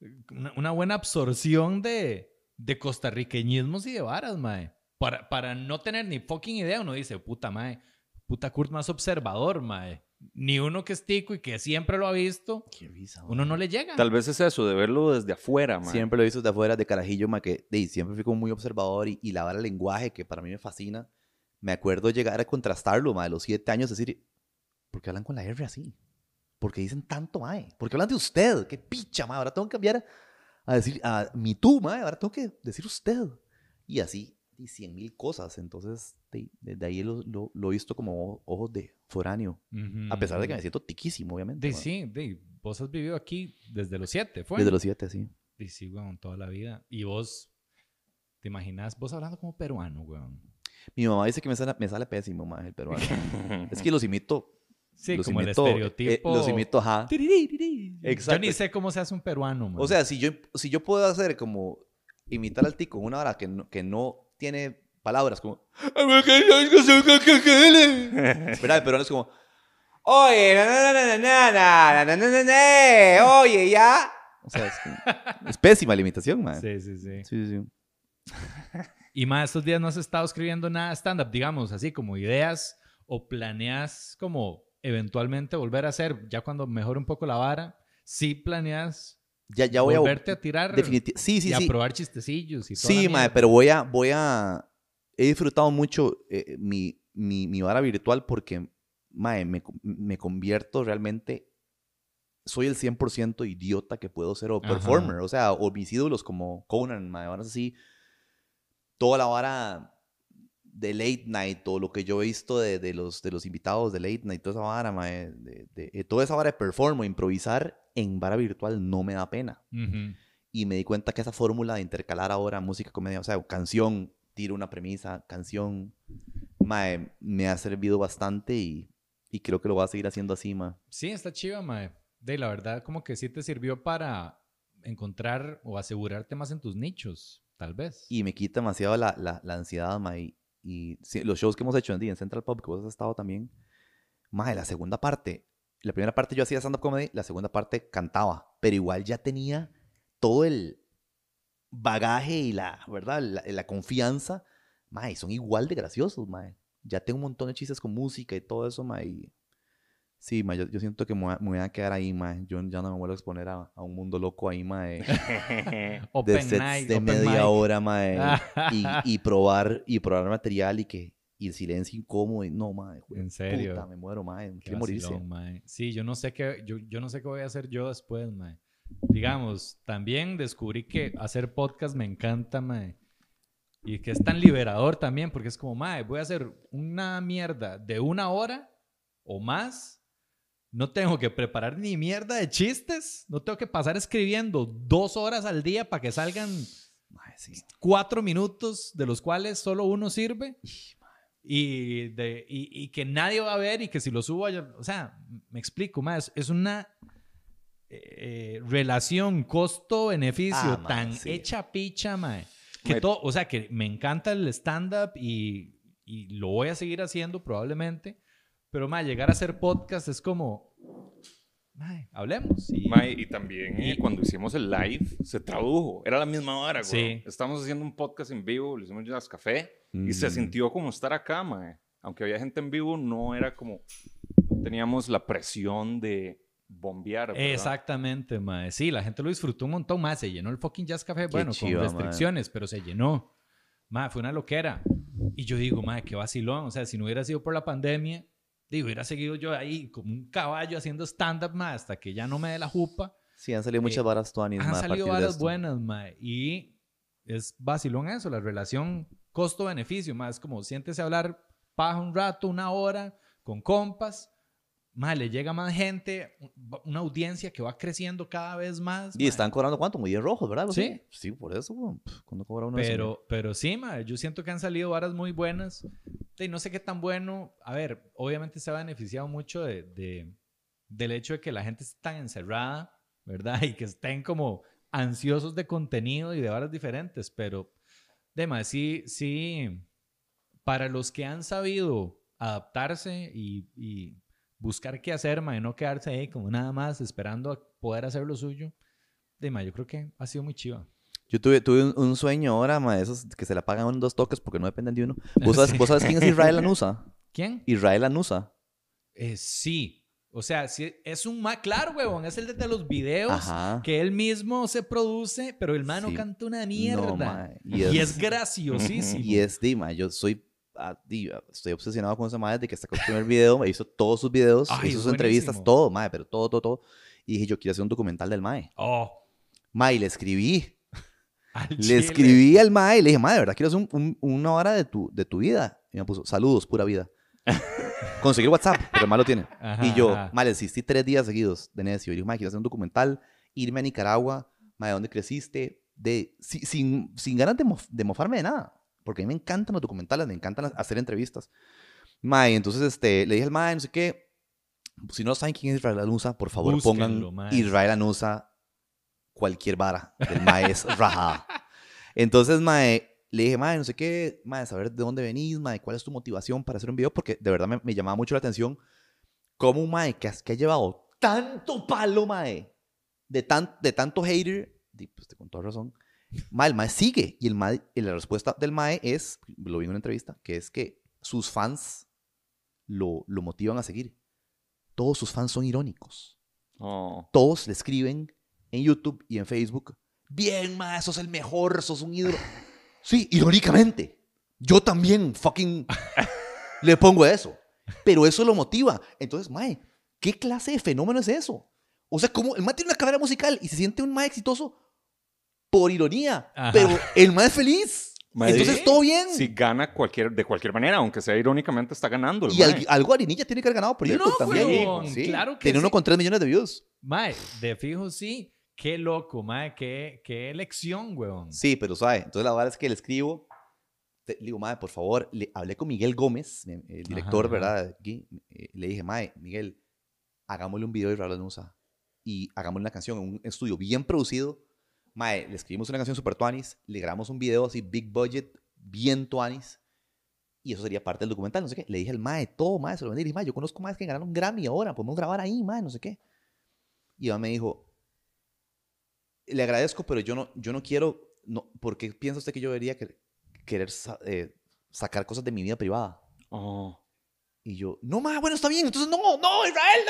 absorción de costarriqueñismos y de varas, mae. Para no tener ni fucking idea, uno dice, puta, mae, puta Kurt más observador, mae. Ni uno que es tico y que siempre lo ha visto, Qué risa, uno no le llega. Tal vez es eso, de verlo desde afuera, man. Siempre lo he visto de afuera, de carajillo, ma, que siempre fui como muy observador y la vara del lenguaje, que para mí me fascina. Me acuerdo llegar a contrastarlo, ma, de los 7 años, decir, ¿por qué hablan con la R así? ¿Por qué dicen tanto, ma? ¿Por qué hablan de usted? ¡Qué picha, ma! Ahora tengo que cambiar a decir, a mi tú, ma, ahora tengo que decir usted. Y así, y 100,000 cosas. Entonces, desde ahí lo he visto como ojos de foráneo. Ujú. A pesar de que me siento tiquísimo, obviamente. De, ma. sí, de, vos has vivido aquí desde los 7, ¿fue? Desde los 7, sí. Y sí, weón, toda la vida. Y vos, ¿te imaginas vos hablando como peruano, weón? Mi mamá dice que me sale pésimo, ma, el peruano. Es que los imito. Sí, los como imito, el estereotipo. los imito, ajá. Yo Exacto. ni sé cómo se hace un peruano, man. O sea, si yo puedo hacer como imitar al tico en una hora que no tiene palabras como ¿verdad? Pero no es como oye, oye, ya. O sea, es pésima la imitación, man. Sí, sí, sí. Sí, sí. Y más, estos días no has estado escribiendo nada stand-up, digamos, así como ideas, o planeas como eventualmente volver a hacer, ya cuando mejore un poco la vara, sí planeas Ya voy volverte a tirar Sí, sí, y a sí. probar chistecillos y todo. Sí, mae, pero he disfrutado mucho mi vara virtual porque, mae, me convierto realmente, soy el 100% idiota que puedo ser o Ajá. performer, o sea, o mis ídolos como Conan, mae, ahora sí, toda la vara de late night o lo que yo he visto de los invitados de late night, toda esa vara, mae, toda esa vara de perform o improvisar en vara virtual no me da pena. Ujú. Y me di cuenta que esa fórmula de intercalar ahora música, comedia, o sea, canción, tiro una premisa, canción, mae, me ha servido bastante y creo que lo voy a seguir haciendo así, mae. Sí, está chiva, mae. De la verdad, como que sí te sirvió para encontrar o asegurarte más en tus nichos, tal vez. Y me quita demasiado la ansiedad, mae. Y sí, los shows que hemos hecho en Central Pub, que vos has estado también, mae, la segunda parte, la primera parte yo hacía stand-up comedy, la segunda parte cantaba, pero igual ya tenía todo el bagaje y ¿verdad? La confianza, mae, son igual de graciosos, mae. Ya tengo un montón de chistes con música y todo eso, mae. Y sí, mae, yo siento que me voy a quedar ahí, mae. Yo ya no me vuelvo a exponer a un mundo loco ahí, mae. De Open sets night, de open media mic. hora, mae. y probar material y el silencio incómodo. No, mae. En serio. Puta, me muero, mae. Qué Quiero morirse. vacilón, mae. Sí, yo no sé yo no sé qué voy a hacer yo después, mae. Digamos, también descubrí que hacer podcast me encanta, mae. Y que es tan liberador también, porque es como, mae, voy a hacer una mierda de 1 hora o más. No tengo que preparar ni mierda de chistes. No tengo que pasar escribiendo 2 horas al día para que salgan Mae, sí. 4 minutos, de los cuales solo uno sirve. Y que nadie va a ver y que si lo subo, o sea, me explico más. Es una relación costo-beneficio mae, tan sí. hecha picha, mae. Que Mae. todo, o sea, que me encanta el stand-up y lo voy a seguir haciendo probablemente. Pero, mae, llegar a hacer podcast es como, mae, hablemos. Mae, y también y- cuando hicimos el live se tradujo. Era la misma hora, güey. Sí. Estamos haciendo un podcast en vivo, lo hicimos en Jazz Café y se sintió como estar acá, mae. Aunque había gente en vivo, no era como... No teníamos la presión de bombear, ¿verdad? Exactamente, mae. Sí, la gente lo disfrutó un montón más. Se llenó el fucking Jazz Café, bueno, chiva, con restricciones, pero se llenó. Mae, fue una loquera. Y yo digo, mae, qué vacilón. O sea, si no hubiera sido por la pandemia, digo, hubiera seguido yo ahí como un caballo haciendo stand-up, mae, hasta que ya no me dé la jupa. Sí, han salido muchas varas tuanis, Han mae, a salido partir de varas esto. buenas, mae. Y es vacilón eso, la relación costo-beneficio, mae. Es como, siéntese a hablar paja un rato, 1 hora, con compas. Mae, le llega más gente, una audiencia que va creciendo cada vez más. Y mae. están cobrando ¿cuánto? Muy 10 rojos, ¿verdad? Sí. Sí, por eso, güey. ¿Cuándo cobra uno eso? Pero sí, mae, yo siento que han salido varas muy buenas. Y no sé qué tan bueno. A ver, obviamente se ha beneficiado mucho del hecho de que la gente esté tan encerrada, ¿verdad? Y que estén como ansiosos de contenido y de varas diferentes. Pero, mae, sí, para los que han sabido adaptarse y buscar qué hacer, mae, no quedarse ahí como nada más esperando a poder hacer lo suyo, mae, yo creo que ha sido muy chiva. Yo tuve un sueño ahora, ma, esos que se le pagan 1 o 2 toques porque no dependen de uno. ¿Vos sabes quién es Israel Anusa? ¿Quién? Israel Anusa. Sí. O sea, sí, es un mae, claro, huevón, es el de los videos Ajá. que él mismo se produce, pero el mae no Sí. canta una mierda. No, mae. Y es graciosísimo. Y es Dima, yo soy estoy obsesionado con esa madre de que sacó el primer video, me hizo todos sus videos, Ay, hizo es sus entrevistas, buenísimo. todo, mae, pero todo. Y dije, yo quiero hacer un documental del mae. Oh, Mae, y le escribí. al Le chile. escribí al mae y le dije, mae, de verdad quiero hacer una hora de tu vida. Y me puso, saludos, pura vida. Conseguir WhatsApp, pero el mae lo tiene. Ajá, Y yo, ajá. mae, le insistí 3 días seguidos de necio. Y dije, mae, quiero hacer un documental, irme a Nicaragua, mae, ¿de dónde creciste? Sin ganas de mofarme de nada. Porque a mí me encantan los documentales, me encantan hacer entrevistas. Mae, entonces le dije al mae, no sé qué, si no saben quién es Israel Anusa, por favor Búsquenlo, pongan mae. Israel Anusa cualquier vara del mae es rajada. Entonces, mae, le dije, mae, no sé qué, mae, saber de dónde venís, mae, cuál es tu motivación para hacer un video, porque de verdad me llamaba mucho la atención cómo un mae que ha llevado tanto palo, mae, de tanto hater, pues con toda razón, mae, el mae sigue, y la respuesta del mae es, lo vi en una entrevista, que es que sus fans lo motivan a seguir. Todos sus fans son irónicos. Oh. Todos le escriben en YouTube y en Facebook, bien, mae, sos el mejor, sos un ídolo. Sí, irónicamente. Yo también fucking le pongo eso. Pero eso lo motiva. Entonces, mae, ¿qué clase de fenómeno es eso? O sea, como el mae tiene una carrera musical y se siente un mae exitoso por ironía. Ajá. Pero el mae es feliz. Mae, Entonces, sí. todo bien. Si gana de cualquier manera, aunque sea irónicamente, está ganando. El Y mae. algo Arinilla tiene que haber ganado por No, YouTube también. huevón, Sí. claro que Tiene uno sí. con 3 millones de views. Mae, de fijo sí. Qué loco, mae. Qué elección, huevón. Sí, pero sabe. Entonces la verdad es que le escribo, le digo, mae, por favor, hablé con Miguel Gómez, el director, Ajá, ajá. ¿verdad? Aquí, le dije, mae, Miguel, hagámosle un video de Israel Anusa y hagámosle una canción en un estudio bien producido. Mae, le escribimos una canción super tuanis, le grabamos un video así, big budget, bien tuanis, y eso sería parte del documental, no sé qué. Le dije al mae, todo, mae, se lo vendí. Le dije, mae, yo conozco más que ganaron un Grammy ahora, podemos grabar ahí, mae, no sé qué. Y Iván me dijo, le agradezco, pero yo no quiero, ¿por qué piensa usted que yo debería querer sacar cosas de mi vida privada? Oh. Y yo, no, mae, bueno, está bien, entonces no, Israel,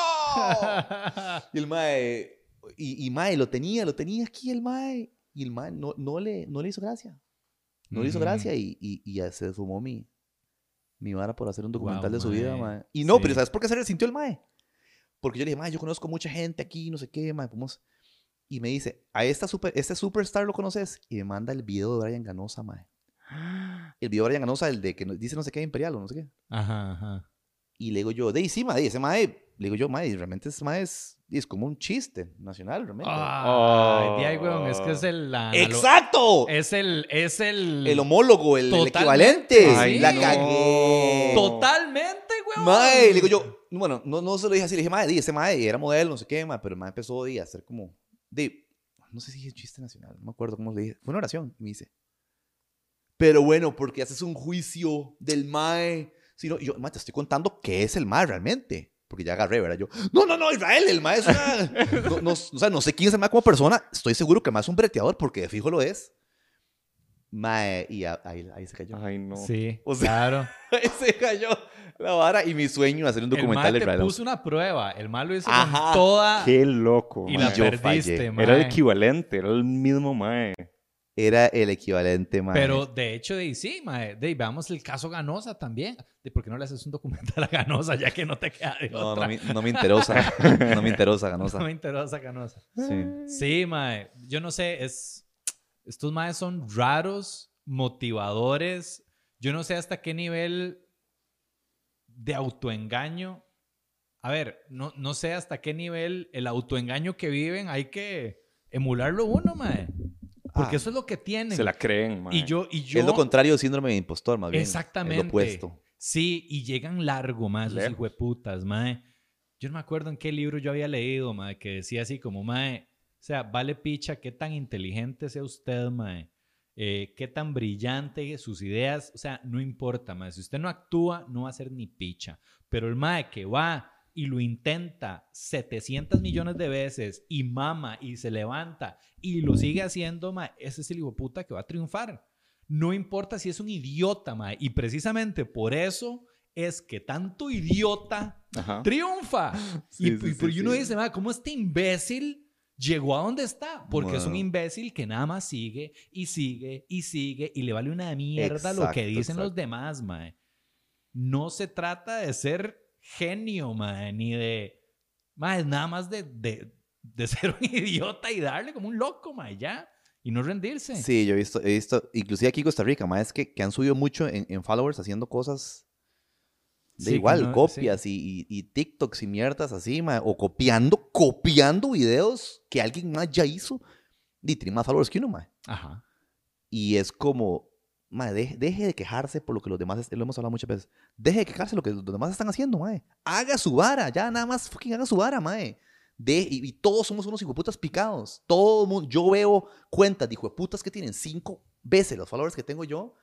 no. Y el mae, y mae, lo tenía aquí el mae, y el mae no le hizo gracia. No le hizo gracia y ya se fumó mi vara por hacer un documental Wow, de su vida, mae. mae. Y no, Sí. pero ¿sabes por qué se resintió el mae? Porque yo le dije, mae, yo conozco mucha gente aquí, no sé qué, mae, podemos... Y me dice, este superstar lo conoces, y me manda el video de Brian Ganosa, mae. El video de Brian Ganosa, el de que dice no sé qué Imperial o no sé qué. Ajá, ajá. Y le digo yo, sí, mae, ese mae, le digo yo, mae, realmente ese mae es como un chiste nacional, realmente. Ay, de ahí, huevón, es que es el... ¡Exacto! Es el... El homólogo, el Totalmente. equivalente. Ay, la no. cagué. Totalmente, huevón. Mae, le digo yo, bueno, no se lo dije así, le dije, mae, ese mae era modelo, no sé qué, mae, pero el mae empezó a hacer como, no sé si dije chiste nacional, no me acuerdo cómo le dije, fue una oración, y me dice, pero bueno, porque haces un juicio del mae, si no, y yo, mae, te estoy contando qué es el mae realmente, porque ya agarré, ¿verdad? Yo, no, Israel, el mae es una, o sea, no sé quién es el mae como persona, estoy seguro que el mae es un breteador, porque de fijo lo es. Mae, y ahí se cayó. Ay, no. Sí, O sea, claro. Ahí se cayó la vara y mi sueño hacer un documental El de mal te Israel. puso una prueba. El mal lo hizo Ajá. con toda... Qué loco, Y mae. la yo perdiste, fallé. mae. Era el equivalente, era el mismo mae. Era el equivalente, mae. Pero de hecho, sí, mae. Veamos el caso Ganosa también. ¿Por qué no le haces un documental a Ganosa ya que no te queda de No, otra? no me interesa. No me interesa, Ganosa. No me interesa Ganosa. Sí. Sí, mae. Yo no sé, estos maes son raros, motivadores. Yo no sé hasta qué nivel de autoengaño. A ver, no sé hasta qué nivel el autoengaño que viven hay que emularlo uno, mae. Porque eso es lo que tienen. Se la creen, mae. Y yo... Es lo contrario del síndrome de impostor, más bien. Exactamente. Es lo opuesto. Sí, y llegan largo, mae, esos Lejos. hijueputas, mae. Yo no me acuerdo en qué libro yo había leído, mae, que decía así como, mae, o sea, vale picha qué tan inteligente sea usted, mae. Qué tan brillante sus ideas, o sea, no importa, mae. Si usted no actúa, no va a ser ni picha. Pero el mae que va y lo intenta 700 millones de veces y mama y se levanta y lo sigue haciendo, mae, ese es el hijueputa que va a triunfar. No importa si es un idiota, mae. Y precisamente por eso es que tanto idiota Ajá. triunfa. Sí, y sí, pero sí, uno sí. dice, ¿cómo este imbécil llegó a donde está? Porque es un Wow. imbécil que nada más sigue y sigue y sigue y le vale una mierda lo que Exacto, dicen los exacto. demás, mae. No se trata de ser genio, mae, ni de... Mae, nada más de ser un idiota y darle como un loco, mae, ya. Y no rendirse. Sí, yo he visto, inclusive aquí en Costa Rica, más es que han subido mucho en followers haciendo cosas de Sí, que igual, no- copias y TikToks y mierdas así, ma, o copiando videos que alguien más ya hizo y tiene más followers que uno, ma. Ajá. Y es como, ma, deje de quejarse por lo que los demás, lo hemos hablado muchas veces, deje de quejarse lo que los demás están haciendo, ma. Haga su vara, ya nada más fucking haga su vara, ma. Y todos somos unos hijueputas picados. Todo el mundo, yo veo cuentas de hijueputas que tienen 5 veces los followers que tengo yo.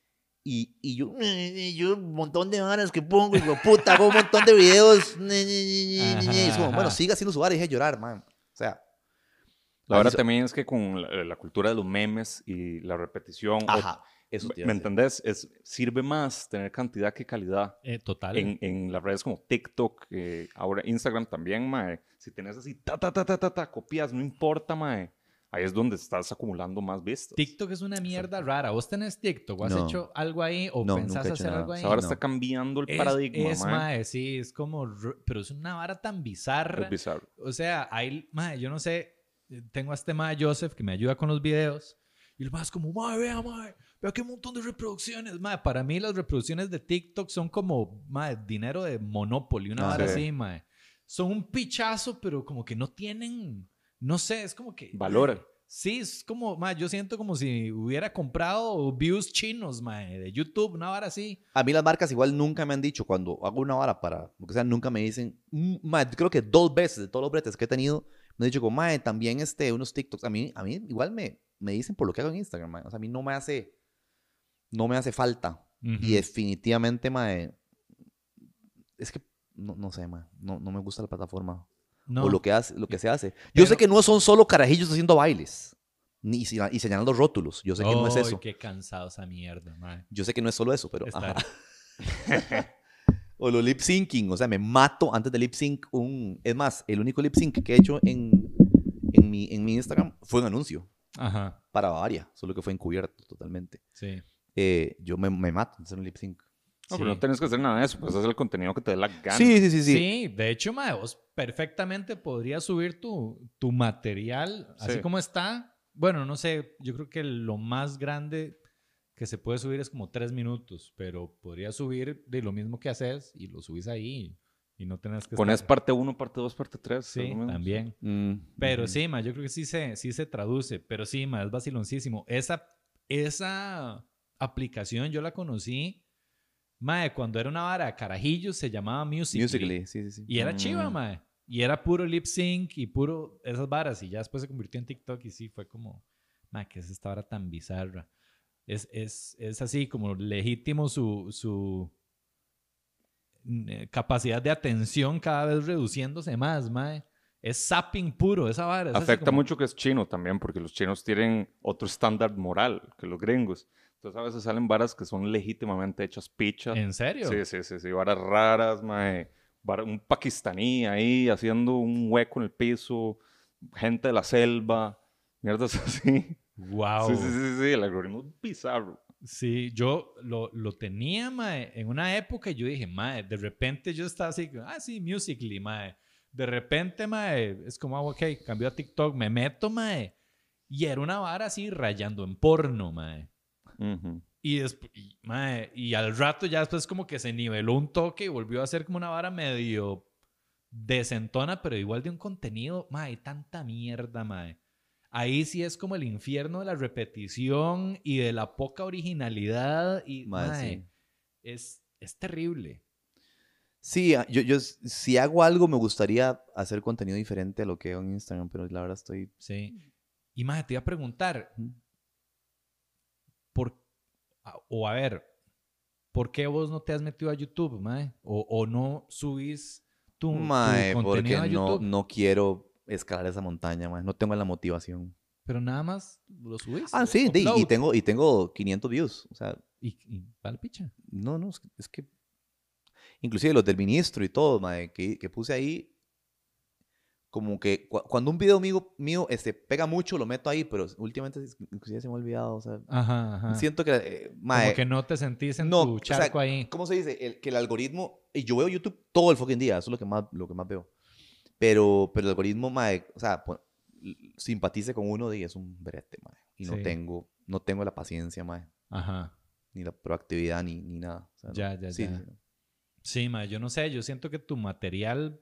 Y yo un montón de varas que pongo, hijueputa, hago un montón de videos. Y es como, bueno, siga haciendo su vara y deje de llorar, man. O sea, La verdad así también es que con la cultura de los memes y la repetición, ajá, eso te iba ¿me a decir. entendés? Sirve más tener cantidad que calidad. Total. En las redes como TikTok, ahora Instagram también, mae. Si tenés así, copias, no importa, mae. Ahí es donde estás acumulando más vistas. TikTok es una mierda rara. ¿Vos tenés TikTok? ¿O has No. hecho algo ahí? ¿O No, pensás nunca he hecho hacer nada. algo O ahí? sea, ahora no. está cambiando el Es, paradigma, mae. mae, sí, es como... Pero es una vara tan bizarra. Es bizarro. O sea, hay... Mae, yo no sé... Tengo a este mae Joseph que me ayuda con los videos. Y el mae es como, mae, vea qué montón de reproducciones. Mae, para mí las reproducciones de TikTok son como, mae, dinero de Monopoly. Una vara sí. así, mae. Son un pichazo, pero como que no tienen... No sé, es como que... Valora. Sí, es como, mae, yo siento como si hubiera comprado views chinos, mae, de YouTube, una vara así. A mí las marcas igual nunca me han dicho, cuando hago una vara para, lo que sea, nunca me dicen, ma, creo que 2 veces de todos los bretes que he tenido, me han dicho como, mae, también unos TikToks. A mí igual me dicen por lo que hago en Instagram, mae. O sea, a mí no me hace falta. Y definitivamente, mae, es que, no sé, mae, no me gusta la plataforma. No. O lo que se hace. Yo Pero- sé que no son solo carajillos haciendo bailes y señalando rótulos. Yo sé que no es Ay, eso. qué cansado esa mierda, mae. Yo sé que no es solo eso, pero... Está- ajá. O lo lip syncing. O sea, me mato antes de lip sync. Es más, el único lip sync que he hecho en mi Instagram fue un anuncio Ajá, para Bavaria. Solo que fue encubierto totalmente. sí. Yo me mato en hacer un lip sync. No, Sí. pero no tenés que hacer nada de eso. Pues hacer el contenido que te dé la gana. Sí. Sí, de hecho, mae, vos perfectamente podrías subir tu material así Sí. como está. Bueno, no sé, yo creo que lo más grande que se puede subir es como 3 minutos, pero podrías subir de lo mismo que haces y lo subís ahí y no tenés que Pones estar... parte 1, parte 2, parte 3. Sí, también. Pero sí, ma, yo creo que sí se traduce. Pero sí, ma, es vaciloncísimo. Esa aplicación yo la conocí, ma, cuando era una vara de carajillos, se llamaba Musical.ly. Musical.ly, sí. Y era chiva, ma. Y era puro lip sync y puro esas varas. Y ya después se convirtió en TikTok y sí, fue como, ma, ¿qué es esta vara tan bizarra? Es así como legítimo su capacidad de atención cada vez reduciéndose más, mae. Es zapping puro, esa vara. Es así Afecta como- mucho que es chino también, porque los chinos tienen otro estándar moral que los gringos. Entonces a veces salen varas que son legítimamente hechas pichas. ¿En serio? Sí, varas raras, mae. Un pakistaní ahí haciendo un hueco en el piso, gente de la selva, mierdas así. Wow. Sí, el algoritmo es bizarro. Sí, yo lo tenía, mae, en una época y yo dije, mae, de repente yo estaba así, sí, Musical.ly, mae. De repente, mae, es como, ok, cambió a TikTok, me meto, mae. Y era una vara así rayando en porno, mae. Ujú. Y, mae, y al rato ya después como que se niveló un toque y volvió a ser como una vara medio decentona, pero igual de un contenido, mae, tanta mierda, mae. Ahí sí es como el infierno de la repetición y de la poca originalidad y, mae, Sí. es terrible. Sí, yo si hago algo me gustaría hacer contenido diferente a lo que hago en Instagram, pero la verdad estoy... Sí. Y, mae, te iba a preguntar, a ver, ¿por qué vos no te has metido a YouTube, mae? O no subís tu contenido porque a YouTube. no quiero escalar esa montaña, mae. No tengo la motivación. Pero nada más lo subís. Ah, sí, upload. y tengo 500 views. O sea, Y vale picha. no, es que inclusive los del ministro y todo, mae, que puse ahí, como que cuando un video mío pega mucho, lo meto ahí, pero últimamente inclusive se me ha olvidado, o sea, Ajá. siento que, mae, Como que no te sentís en no, tu o sea, charco ahí. ¿cómo se dice? Que el algoritmo, y yo veo YouTube todo el fucking día, eso es lo que más veo, pero el algoritmo, mae, o sea, simpatice con uno y es un brete, mae, y Sí. no tengo la paciencia, mae, Ajá. ni la proactividad, ni nada. O sea, Ya. sí, Sí, mae, yo no sé, yo siento que tu material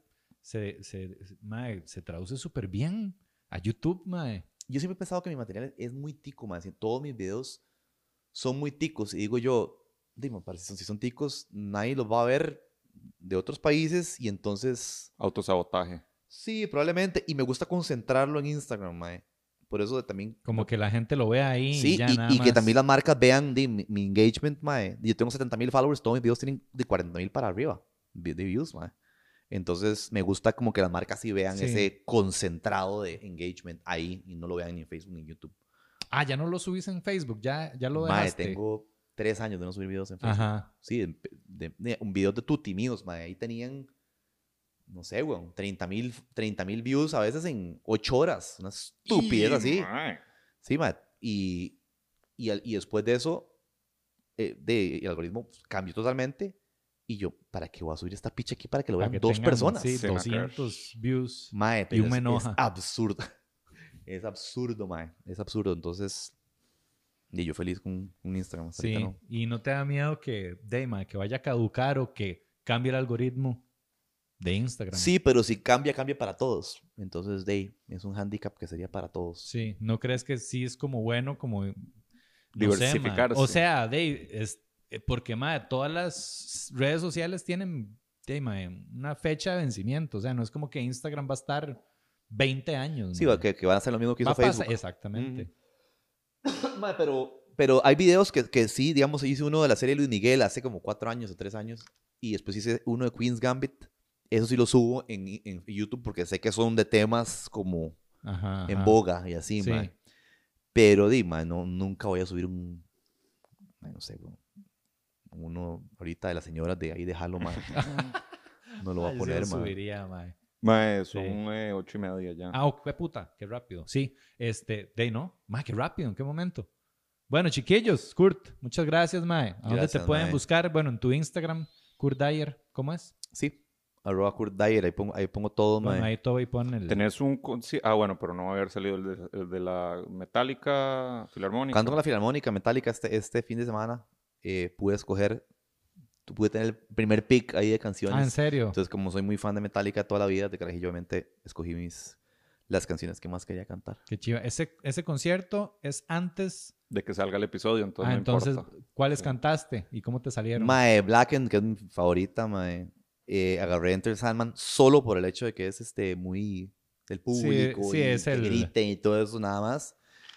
mae, se traduce súper bien a YouTube, mae. Yo siempre he pensado que mi material es muy tico, mae, todos mis videos son muy ticos, y digo yo, dime, si son ticos, nadie los va a ver de otros países, y entonces, Autosabotaje. sí, probablemente, y me gusta concentrarlo en Instagram, mae. Por eso también... Como que la gente lo vea ahí Sí, y ya nada y más. que también las marcas vean mi engagement, mae. Yo tengo 70,000 followers, todos mis videos tienen de 40,000 para arriba de views, mae. Entonces me gusta como que las marcas sí vean Sí. ese concentrado de engagement ahí y no lo vean ni en Facebook ni en YouTube. Ah, ya no lo subís en Facebook, ya lo Mae, dejaste. tengo 3 años de no subir videos en Facebook. Ajá. Sí, un video de Tutti míos, mae. Ahí tenían, no sé, weón, 30,000 views a veces en 8 horas. Una estupidez así. Mae. Sí, mae. Y después de eso, el algoritmo cambió totalmente. Y yo, ¿para qué voy a subir esta picha aquí para que lo Para vean que 2 tengan, personas? Sí, Se me 200 views. Mae, Y pero me es enoja. absurdo. Es absurdo, mae. Es absurdo. Entonces, y yo feliz con un Instagram. Hasta Sí, ahorita no. y no te da miedo que vaya a caducar o que cambie el algoritmo de Instagram. Sí, pero si cambia para todos. Entonces, es un handicap que sería para todos. Sí, ¿no crees que sí es como bueno, como... no sé, Diversificarse. mae? O sea, porque, mae, todas las redes sociales tienen, mae, una fecha de vencimiento. O sea, no es como que Instagram va a estar 20 años. Sí, mae. que van a hacer lo mismo que Va hizo a pasar- Facebook. Exactamente. Mae, pero hay videos que sí, digamos, hice uno de la serie Luis Miguel hace como 4 años o 3 años. Y después hice uno de Queen's Gambit. Eso sí lo subo en YouTube porque sé que son de temas como Ajá, en ajá. boga y así, Sí. mae. Pero, mae, nunca voy a subir no sé, uno ahorita de las señoras de ahí, dejarlo, mae. No lo voy Ay, a yo sí poner, lo mae. subiría, mae. Mae, son Sí. 8:30 ya. Ah, qué puta, qué rápido. Sí, no, mae, qué rápido, ¿en qué momento? Bueno, chiquillos, Kurt, muchas gracias, mae. ¿A dónde te Gracias, pueden mae. buscar? Bueno, en tu Instagram, Kurt Dyer, ¿cómo es? Sí, @Kurt Dyer, ahí pongo todo, Bueno, mae. ahí todo y pon el... Tenés un... bueno, pero no va a haber salido el de la Metallica Filarmónica. Canto con la Filarmónica Metallica este fin de semana. Pude tener el primer pick ahí de canciones. Ah, ¿en serio? Entonces, como soy muy fan de Metallica toda la vida, de carajillo, obviamente escogí las canciones que más quería cantar. Qué chiva. Ese concierto es antes... De que salga el episodio, entonces no entonces, importa. ¿cuáles Sí. cantaste y cómo te salieron? Mae, Blackened, que es mi favorita, mae. Agarré Enter Sandman solo por el hecho de que es muy del público sí, y es que el- griten y todo eso, nada más.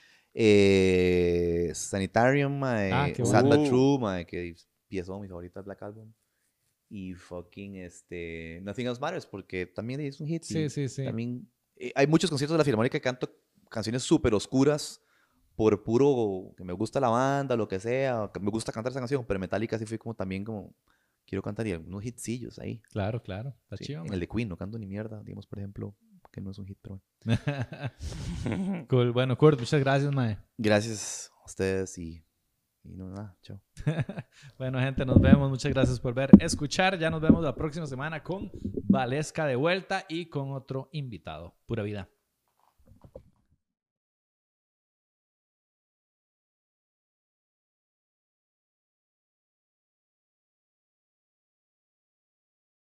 Sanitarium, mae. Ah, qué Sad bueno. But True, mae, que pieza mi favorita del Black Album. Y fucking Nothing Else Matters, porque también es un hit. Sí, y sí, sí. También hay muchos conciertos de la Filarmónica que canto canciones súper oscuras por puro que me gusta la banda, lo que sea, que me gusta cantar esa canción, pero Metallica sí fue como también como quiero cantar y algunos hitsillos ahí. Claro, está Sí, chido, en mae. el de Queen no canto ni mierda, digamos, por ejemplo, que no es un hit, pero bueno. Cool. Bueno, Kurt, muchas gracias, mae. Gracias a ustedes y no, nada, chao. Bueno, gente, nos vemos. Muchas gracias por escuchar. Ya nos vemos la próxima semana con Valesca de vuelta y con otro invitado. Pura vida.